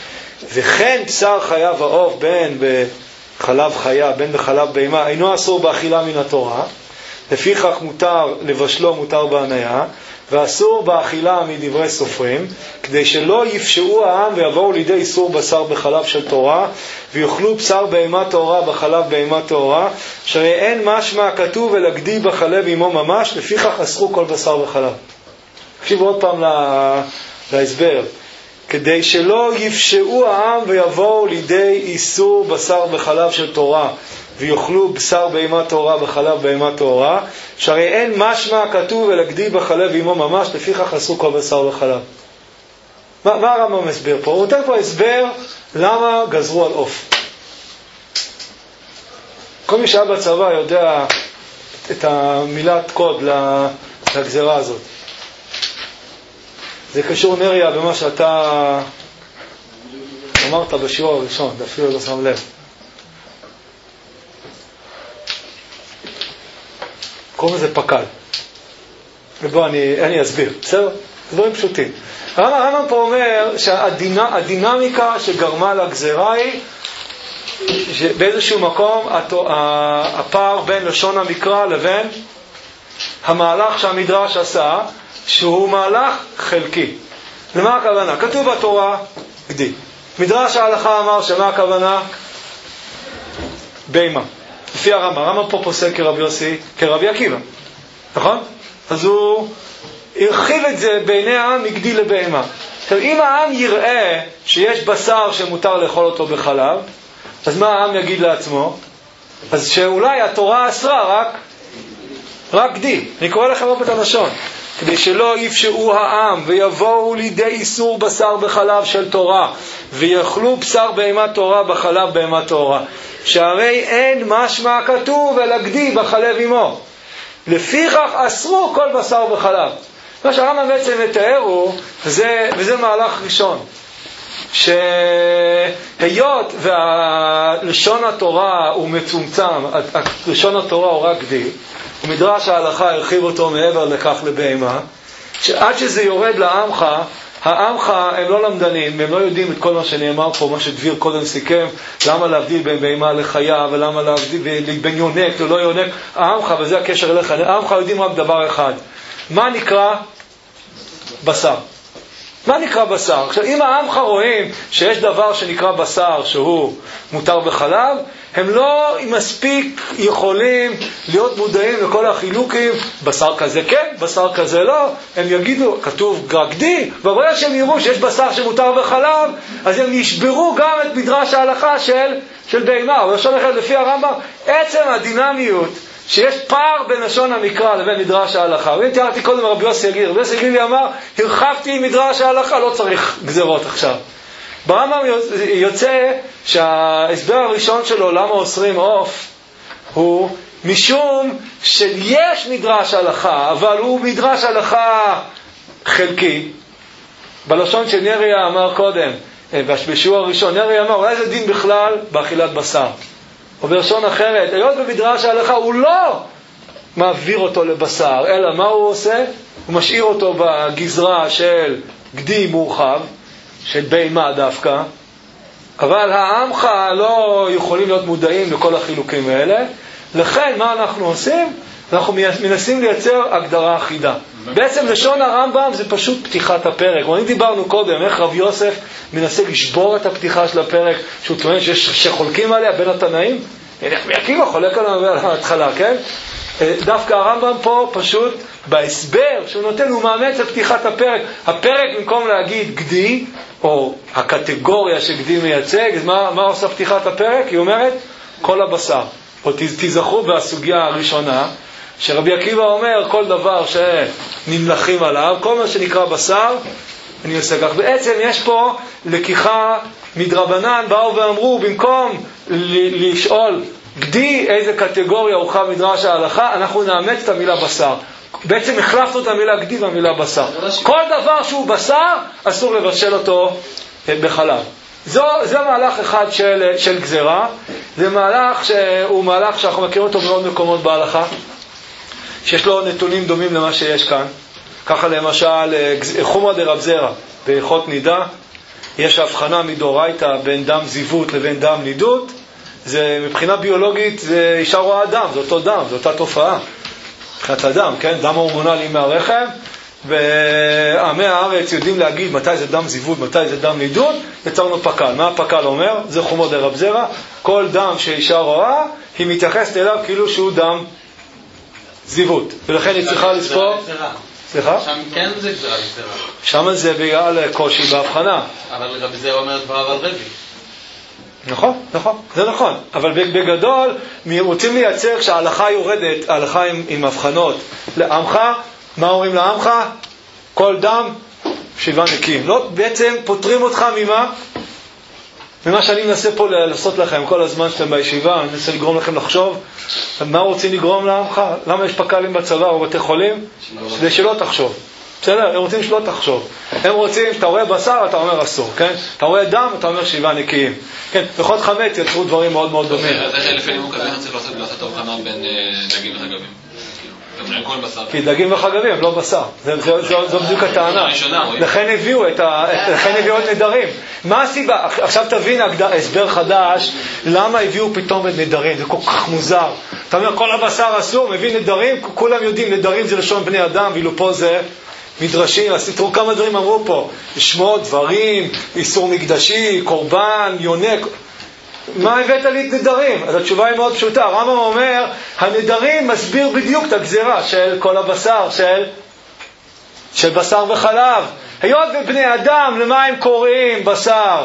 וכן בשר חיה ועוף בין בחלב חיה בין בחלב בהמה אינו אסור באכילה מן התורה, לפיכך מותר לבשלו מותר בהניה, ואסור באכילה מדברי סופרים, כדי שלא יפשעו העם ויבואו לידי איסור בשר בחלב של תורה, ויאכלו בשר בהמה טהורה בחלב בהמה טהורה, שהרי אין משמע כתוב אלא גדי בחלב עמו ממש, לפיכך אסרו כל בשר בחלב. תקשיבו עוד פעם לה... להסבר. כדי שלא יפשעו העם ויבואו לידי איסור בשר בחלב של תורה, ויאכלו בשר בהמה טהורה בחלב בהמה טהורה, שהרי אין משמע כתוב אלא גדי בחלב עמו ממש, לפיכך אסרו כל בשר בחלב. מה, מה הרמב"ם מסביר פה? הוא נותן פה הסבר למה גזרו על עוף. כל מי שהיה בצבא יודע את המילת קוד לגזרה הזאת. זה קשור נריה במה שאתה אמרת בשיעור הראשון, אפילו לא שם לב. קוראים לזה פקל. ובוא אני, אני אסביר, בסדר? דברים פשוטים. הרמב"ם פה אומר שהדינמיקה שגרמה לגזירה היא שבאיזשהו מקום הפער בין לשון המקרא לבין המהלך שהמדרש עשה, שהוא מהלך חלקי. למה הכוונה? כתוב בתורה גדי. מדרש ההלכה אמר שמה הכוונה? בהמה. לפי הרמב"ם, הרמב"ם פה פוסק כרבי יוסי, כרבי עקיבא. נכון? אז הוא הרחיב את זה בעיני העם מגדי לבהמה. עכשיו, אם העם יראה שיש בשר שמותר לאכול אותו בחלב, אז מה העם יגיד לעצמו? אז שאולי התורה אסרה רק רק גדי. אני קורא לכם עוד את הלשון. כדי שלא יפשעו העם ויבואו לידי איסור בשר בחלב של תורה, ויאכלו בשר בהמה תורה בחלב בהמה תורה, שהרי אין משמע כתוב אלא גדי בחלב עמו, לפיכך אסרו כל בשר בחלב. מה שהרמב"ם בעצם מתאר הוא, וזה, וזה מהלך ראשון, שהיות והלשון התורה הוא מצומצם, לשון התורה הוא רק גדי, ומדרש ההלכה הרחיב אותו מעבר לכך לבהמה, שעד שזה יורד לעמך, העמך הם לא למדנים, הם לא יודעים את כל מה שנאמר פה, מה שדביר קודם סיכם, למה להבדיל בין בהמה לחיה, ולמה להבדיל בין יונק ולא יונק, העמך, וזה הקשר אליך, העמך יודעים רק דבר אחד, מה נקרא בשר? מה נקרא בשר? עכשיו, אם העמך רואים שיש דבר שנקרא בשר שהוא מותר בחלב, הם לא מספיק יכולים להיות מודעים לכל החילוקים, בשר כזה כן, בשר כזה לא, הם יגידו, כתוב גדי, וברגע שהם יראו שיש בשר שמותר בחלב, אז הם ישברו גם את מדרש ההלכה של, של בהמה. ולשון אחר, לפי הרמב"ם, עצם הדינמיות, שיש פער בין לשון המקרא לבין מדרש ההלכה. ואם תיארתי קודם רבי יוסי יגיד, רבי יוסי יגיד לי אמר, הרחבתי מדרש ההלכה, לא צריך גזרות עכשיו. ברמב"ם יוצא שההסבר הראשון שלו למה אוסרים עוף הוא משום שיש מדרש הלכה, אבל הוא מדרש הלכה חלקי. בלשון שנריה אמר קודם, בשיעור הראשון, נריה אמר, אולי זה דין בכלל באכילת בשר. או בלשון אחרת, היות במדרש ההלכה הוא לא מעביר אותו לבשר, אלא מה הוא עושה? הוא משאיר אותו בגזרה של גדי מורחב, של בהמה דווקא, אבל העמך לא יכולים להיות מודעים לכל החילוקים האלה. לכן מה אנחנו עושים? אנחנו מנסים לייצר הגדרה אחידה. בעצם לשון הרמב"ם זה פשוט פתיחת הפרק. ואני דיברנו קודם איך רב יוסף מנסה לשבור את הפתיחה של הפרק, שהוא טוען שחולקים עליה בין התנאים. מי עקיבא חולק עליה בהתחלה, כן? דווקא הרמב"ם פה פשוט בהסבר שהוא נותן, הוא מאמץ את פתיחת הפרק. הפרק במקום להגיד גדי, או הקטגוריה שגדי מייצג, אז מה, מה עושה פתיחת הפרק? היא אומרת כל הבשר. או תזכרו בסוגיה הראשונה, שרבי עקיבא אומר כל דבר שנמלכים עליו, כל מה שנקרא בשר, אני עושה כך. בעצם יש פה לקיחה מדרבנן, באו ואמרו, במקום לשאול גדי איזה קטגוריה הוכרע מדרש ההלכה, אנחנו נאמץ את המילה בשר. בעצם החלפנו את המילה גדי והמילה בשר. כל דבר שהוא בשר, אסור לבשל אותו בחלב. זו, זה מהלך אחד של, של גזרה. זה מהלך שהוא מהלך שאנחנו מכירים אותו מאוד מקומות בהלכה, שיש לו נתונים דומים למה שיש כאן. ככה למשל, חומרא דרב זרע, בהלכות נידה, יש הבחנה מדאורייתא בין דם זיוות לבין דם נידות. זה מבחינה ביולוגית, זה אישה רואה דם, זה אותו דם, זה אותה תופעה. מבחינת הדם, כן? דם הורמונלי מהרחם, ועמי הארץ יודעים להגיד מתי זה דם זיוות, מתי זה דם נידות, יצרנו פקל. מה הפקל אומר? זה חומרא דרב זרע. כל דם שאישה רואה, היא מתייחסת אליו כאילו שהוא דם זיוות. ולכן היא צריכה לזכור... סליחה? שם כן זה גזרה גזרה. שם זה בגלל קושי בהבחנה. אבל רבי זרע אומר דבריו על רבי. נכון, נכון, זה נכון. אבל בגדול, רוצים לייצר כשההלכה יורדת, ההלכה עם, עם הבחנות. לעמך, מה אומרים לעמך? כל דם, שבעה נקיים. לא, בעצם פותרים אותך ממה? ממה שאני מנסה פה לעשות לכם כל הזמן שאתם בישיבה, אני מנסה לגרום לכם לחשוב, מה רוצים לגרום לעמך? למה יש פקלים בצבא או בתי חולים? כדי שלא תחשוב. בסדר? הם רוצים שלא תחשוב. הם רוצים, שאתה רואה בשר, אתה אומר אסור, כן? אתה רואה דם, אתה אומר שבעה נקיים. כן, בכל חמץ יצרו דברים מאוד מאוד דומים. אז איך לפי נימוק הזה צריך לעשות הבחנה בין דגים וחגבים? כי דגים וחגבים הם לא בשר. זו בדיוק הטענה. לכן הביאו את נדרים. מה הסיבה? עכשיו תבין הסבר חדש, למה הביאו פתאום את נדרים? זה כל כך מוזר. אתה אומר, כל הבשר אסור, מביא נדרים, כולם יודעים, נדרים זה לשון בני אדם, ואילו פה זה מדרשים. אז תראו כמה דברים אמרו פה. שמות, דברים, איסור מקדשי, קורבן, יונק. מה הבאת לי את נדרים? אז התשובה היא מאוד פשוטה. הרמב"ם אומר, הנדרים מסביר בדיוק את הגזירה של כל הבשר, של, של בשר וחלב. היות ובני אדם, למה הם קוראים בשר?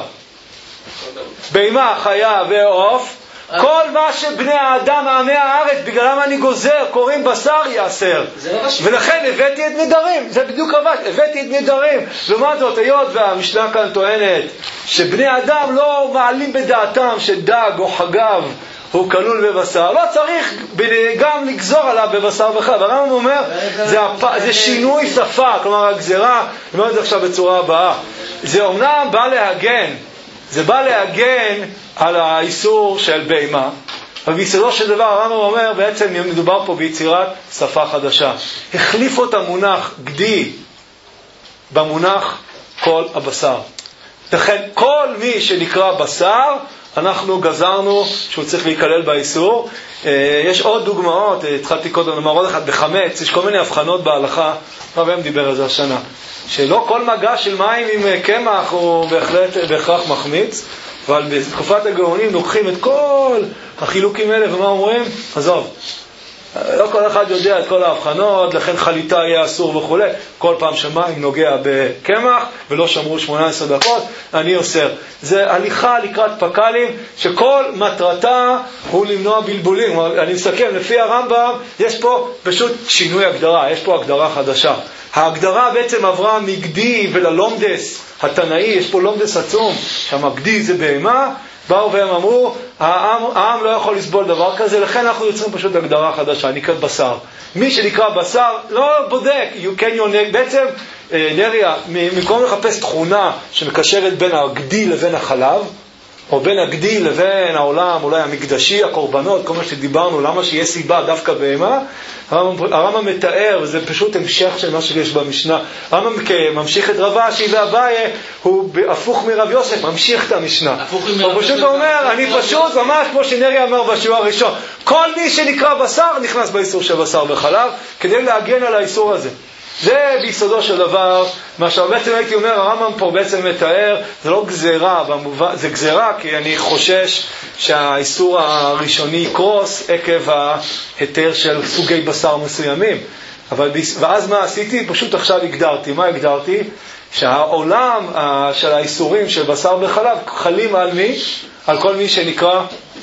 בהמה, חיה ועוף. כל מה שבני האדם, עמי הארץ, בגללם אני גוזר, קוראים בשר יאסר. ולכן הבאתי את נדרים. זה בדיוק רבש, הבאתי את נדרים. לעומת זאת, היות והמשנה כאן טוענת שבני אדם לא מעלים בדעתם שדג או חגב הוא כלול בבשר, לא צריך גם לגזור עליו בבשר וחלב. הרמב"ם אומר, זה, הפ... זה שינוי שפה, כלומר הגזרה, אני אומר את זה עכשיו בצורה הבאה, זה אומנם בא להגן, זה בא להגן על האיסור של בהמה, אבל ביסודו של דבר הרמב"ם אומר, בעצם מדובר פה ביצירת שפה חדשה. החליפו את המונח גדי במונח כל הבשר. לכן כל מי שנקרא בשר, אנחנו גזרנו שהוא צריך להיכלל באיסור. יש עוד דוגמאות, התחלתי קודם לומר עוד אחד, בחמץ, יש כל מיני הבחנות בהלכה, הרב דיבר על זה השנה, שלא כל מגע של מים עם קמח הוא בהחלט בהכרח מחמיץ, אבל בתקופת הגאונים לוקחים את כל החילוקים האלה, ומה אומרים? עזוב, לא כל אחד יודע את כל ההבחנות, לכן חליטה יהיה אסור וכו'. כל פעם שמים נוגע בקמח ולא שמרו שמונה עשרה דקות, אני אוסר. זה הליכה לקראת פקלים שכל מטרתה הוא למנוע בלבולים. אני מסכם, לפי הרמב"ם יש פה פשוט שינוי הגדרה, יש פה הגדרה חדשה. ההגדרה בעצם עברה מגדי וללומדס התנאי, יש פה לומדס עצום, שהמגדי זה בהמה, באו והם אמרו, העם, העם לא יכול לסבול דבר כזה, לכן אנחנו יוצרים פשוט הגדרה חדשה, נקראת בשר. מי שנקרא בשר לא בודק, you can your, בעצם נריה, במקום לחפש תכונה שמקשרת בין הגדי לבין החלב, או בין הגדי לבין העולם, אולי המקדשי, הקורבנות, כל מה שדיברנו, למה שיהיה סיבה דווקא בהמה, הרמב"ם מתאר, וזה פשוט המשך של מה שיש במשנה. הרמב"ם ממשיך את רב אשי ואביי, הוא הפוך מרב יוסף, ממשיך את המשנה. הוא פשוט אומר, אני פשוט, ממש כמו שנריה אמר בשיעור הראשון, כל מי שנקרא בשר נכנס באיסור של בשר וחלב, כדי להגן על האיסור הזה. זה ביסודו של דבר, מה שבעצם הייתי אומר, הרמב"ם פה בעצם מתאר, זה לא גזרה, במובן, זה גזרה כי אני חושש שהאיסור הראשוני יקרוס עקב ההיתר של סוגי בשר מסוימים. אבל, ואז מה עשיתי? פשוט עכשיו הגדרתי. מה הגדרתי? שהעולם של האיסורים של בשר וחלב חלים על מי? על כל מי שנקרא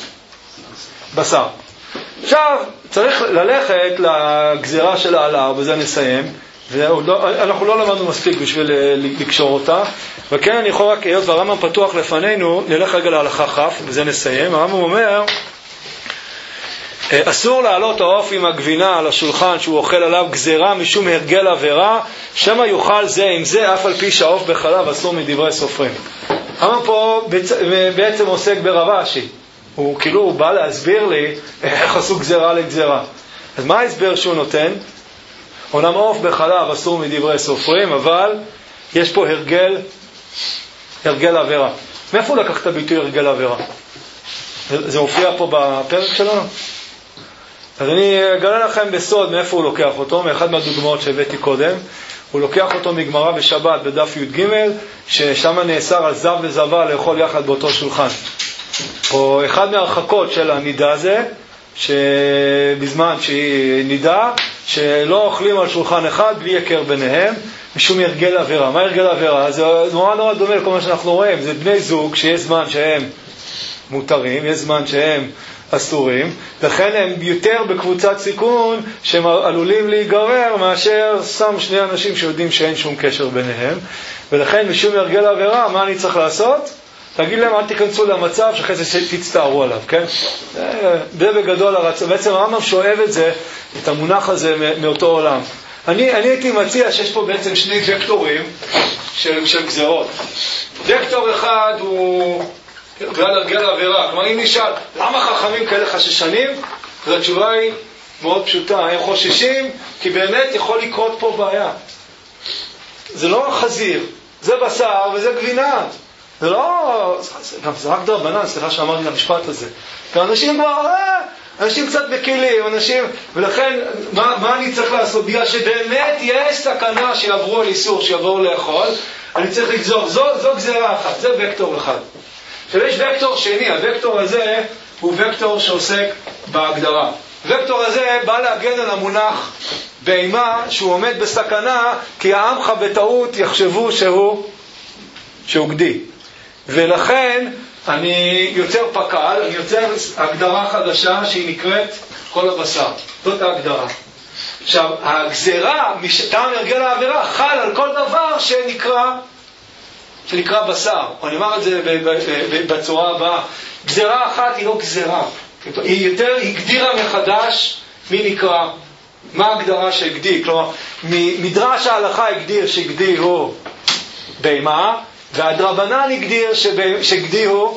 בשר. עכשיו, צריך ללכת לגזרה של העלה, ובזה נסיים. אנחנו לא למדנו מספיק בשביל לקשור אותה, וכן אני יכול רק, היות והרמב"ם פתוח לפנינו, נלך רגע להלכה כ' וזה נסיים. הרמב"ם אומר, אסור לעלות העוף עם הגבינה על השולחן שהוא אוכל עליו גזרה משום הרגל עבירה, שמא יאכל זה עם זה, אף על פי שהעוף בחלב אסור מדברי סופרים. הרמב"ם פה בעצם עוסק ברב אשי, הוא כאילו הוא בא להסביר לי איך עשו גזרה לגזרה. אז מה ההסבר שהוא נותן? אומנם עוף בחלב אסור מדברי סופרים, אבל יש פה הרגל, הרגל עבירה. מאיפה הוא לקח את הביטוי הרגל עבירה? זה מופיע פה בפרק שלנו? אז אני אגלה לכם בסוד מאיפה הוא לוקח אותו, מאחד מהדוגמאות שהבאתי קודם. הוא לוקח אותו מגמרא בשבת בדף י"ג, ששם נאסר על זב וזבה לאכול יחד באותו שולחן. או אחד מהרחקות של הנידה הזה, שבזמן שהיא נידה, שלא אוכלים על שולחן אחד בלי יקר ביניהם, משום הרגל עבירה. מה הרגל עבירה? זה נורא נורא דומה לכל מה שאנחנו רואים. זה בני זוג שיש זמן שהם מותרים, יש זמן שהם אסורים, לכן הם יותר בקבוצת סיכון שהם עלולים להיגרר מאשר שם שני אנשים שיודעים שאין שום קשר ביניהם. ולכן משום הרגל עבירה, מה אני צריך לעשות? תגיד להם, אל תיכנסו למצב שאחרי זה תצטערו עליו, כן? זה בגדול הרצון. בעצם הרמב"ם שואב את זה, את המונח הזה מאותו עולם. אני, אני הייתי מציע שיש פה בעצם שני וקטורים של, של גזרות. וקטור אחד הוא ועל הרגל עבירה. כלומר, אם נשאל, למה חכמים כאלה חששנים? אז התשובה היא מאוד פשוטה. הם חוששים כי באמת יכול לקרות פה בעיה. זה לא חזיר, זה בשר וזה גבינה. זה לא, זה רק דרבנן, סליחה שאמרתי את המשפט הזה. כי אנשים כבר, אה, אנשים קצת בקילים, אנשים, ולכן, מה, מה אני צריך לעשות? בגלל שבאמת יש סכנה שיעברו על איסור, שיעברו לאכול, אני צריך לגזור, זו, זו גזרה אחת, זה וקטור אחד. עכשיו יש וקטור שני, הוקטור הזה הוא וקטור שעוסק בהגדרה. הוקטור הזה בא להגן על המונח בהמה שהוא עומד בסכנה, כי העמך בטעות יחשבו שהוא, שהוא גדי. ולכן אני יוצר פקל, אני יוצר הגדרה חדשה שהיא נקראת כל הבשר. זאת ההגדרה. עכשיו, הגזרה, טעם הרגל העבירה, חל על כל דבר שנקרא, שנקרא בשר. אני אומר את זה בצורה הבאה. גזרה אחת היא לא גזרה. היא יותר הגדירה מחדש מי נקרא, מה ההגדרה שהגדיר. כלומר, מדרש ההלכה הגדיר שהגדיר הוא בהמה, והדרבנן הגדיר שהגדיר הוא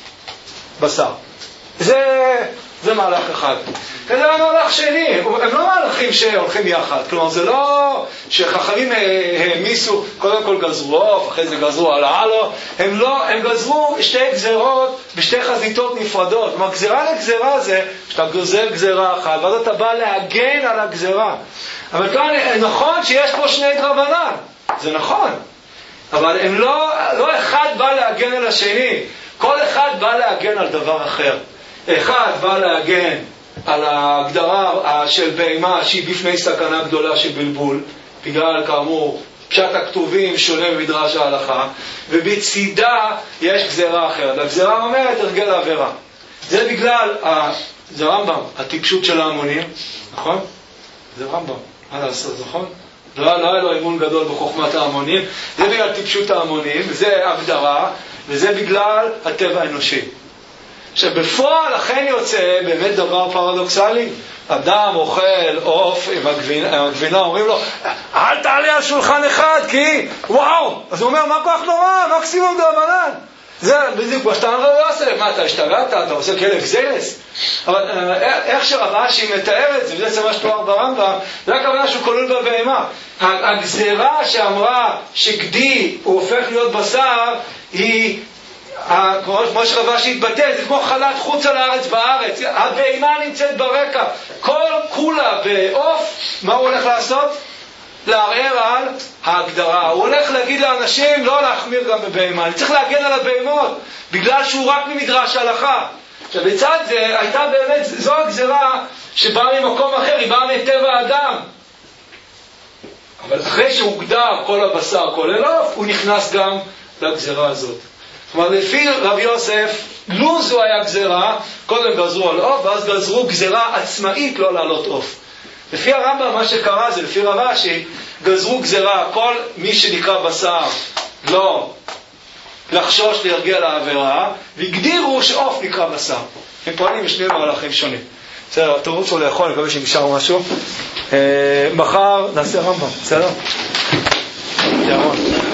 בשר. זה, זה מהלך אחד. וזה מהלך שני, הם לא מהלכים שהולכים יחד. כלומר, זה לא שחכמים העמיסו, קודם כל גזרו עוף, אחרי זה גזרו על העלו. הם לא, הם גזרו שתי גזרות בשתי חזיתות נפרדות. כלומר, גזרה לגזרה זה שאתה גוזר גזרה אחת, ואז אתה בא להגן על הגזרה. אבל כאן נכון שיש פה שני דרבנן. זה נכון. אבל הם לא, לא אחד בא להגן על השני. כל אחד בא להגן על דבר אחר. אחד בא להגן על ההגדרה של בהמה שהיא בפני סכנה גדולה של בלבול, בגלל כאמור פשט הכתובים שונה במדרש ההלכה, ובצידה יש גזרה אחרת. הגזרה אומרת הרגל העבירה. זה בגלל, זה רמב"ם, הטיפשות של ההמונים, נכון? זה רמב"ם, מה לעשות, נכון? לא, לא היה לו אמון גדול בחוכמת ההמונים, זה בגלל טיפשות ההמונים, זה הגדרה, וזה בגלל הטבע האנושי. שבפועל לכן יוצא באמת דבר פרדוקסלי. אדם אוכל עוף עם הגבינה, הגבינה אומרים לו, אל תעלה על שולחן אחד, כי וואו, אז הוא אומר, מה כל כך נורא, מקסימום דרבנן. זה בדיוק מה שאתה אומר יוסף, מה אתה השתגעת, אתה עושה כלב גזרס. אבל איך שרבשי מתאר את זה, וזה מה שתואר ברמב"ם, זה הכוונה שהוא כלול בבהמה. הגזרה שאמרה שגדי הוא הופך להיות בשר, היא כמו שרבשי התבטא, זה כמו חלת חוץ על הארץ בארץ. הבהמה נמצאת ברקע, כל כולה בעוף. מה הוא הולך לעשות? לערער על ההגדרה. הוא הולך להגיד לאנשים לא להחמיר גם בבהמה, אני צריך להגן על הבהמות בגלל שהוא רק ממדרש ההלכה. עכשיו בצד זה הייתה באמת, זו הגזרה שבאה ממקום אחר, היא באה מטבע האדם. אבל אחרי שהוגדר כל הבשר כולל עוף, הוא נכנס גם לגזרה הזאת. כלומר, לפי רב יוסף, לו זו היה גזרה, קודם גזרו על עוף, ואז גזרו גזרה עצמאית לא לעלות עוף. לפי הרמב"ם, מה שקרה זה, לפי רב אשי, גזרו גזרה, כל מי שנקרא בשר, לא לחשוש להרגיע לעבירה, והגדירו שעוף נקרא בשר. הם פועלים בשני מהלכים שונים. בסדר, תרוצו לאכול, אני מקווה שנשאר משהו. מחר נעשה רמב"ם, בסדר? ירון.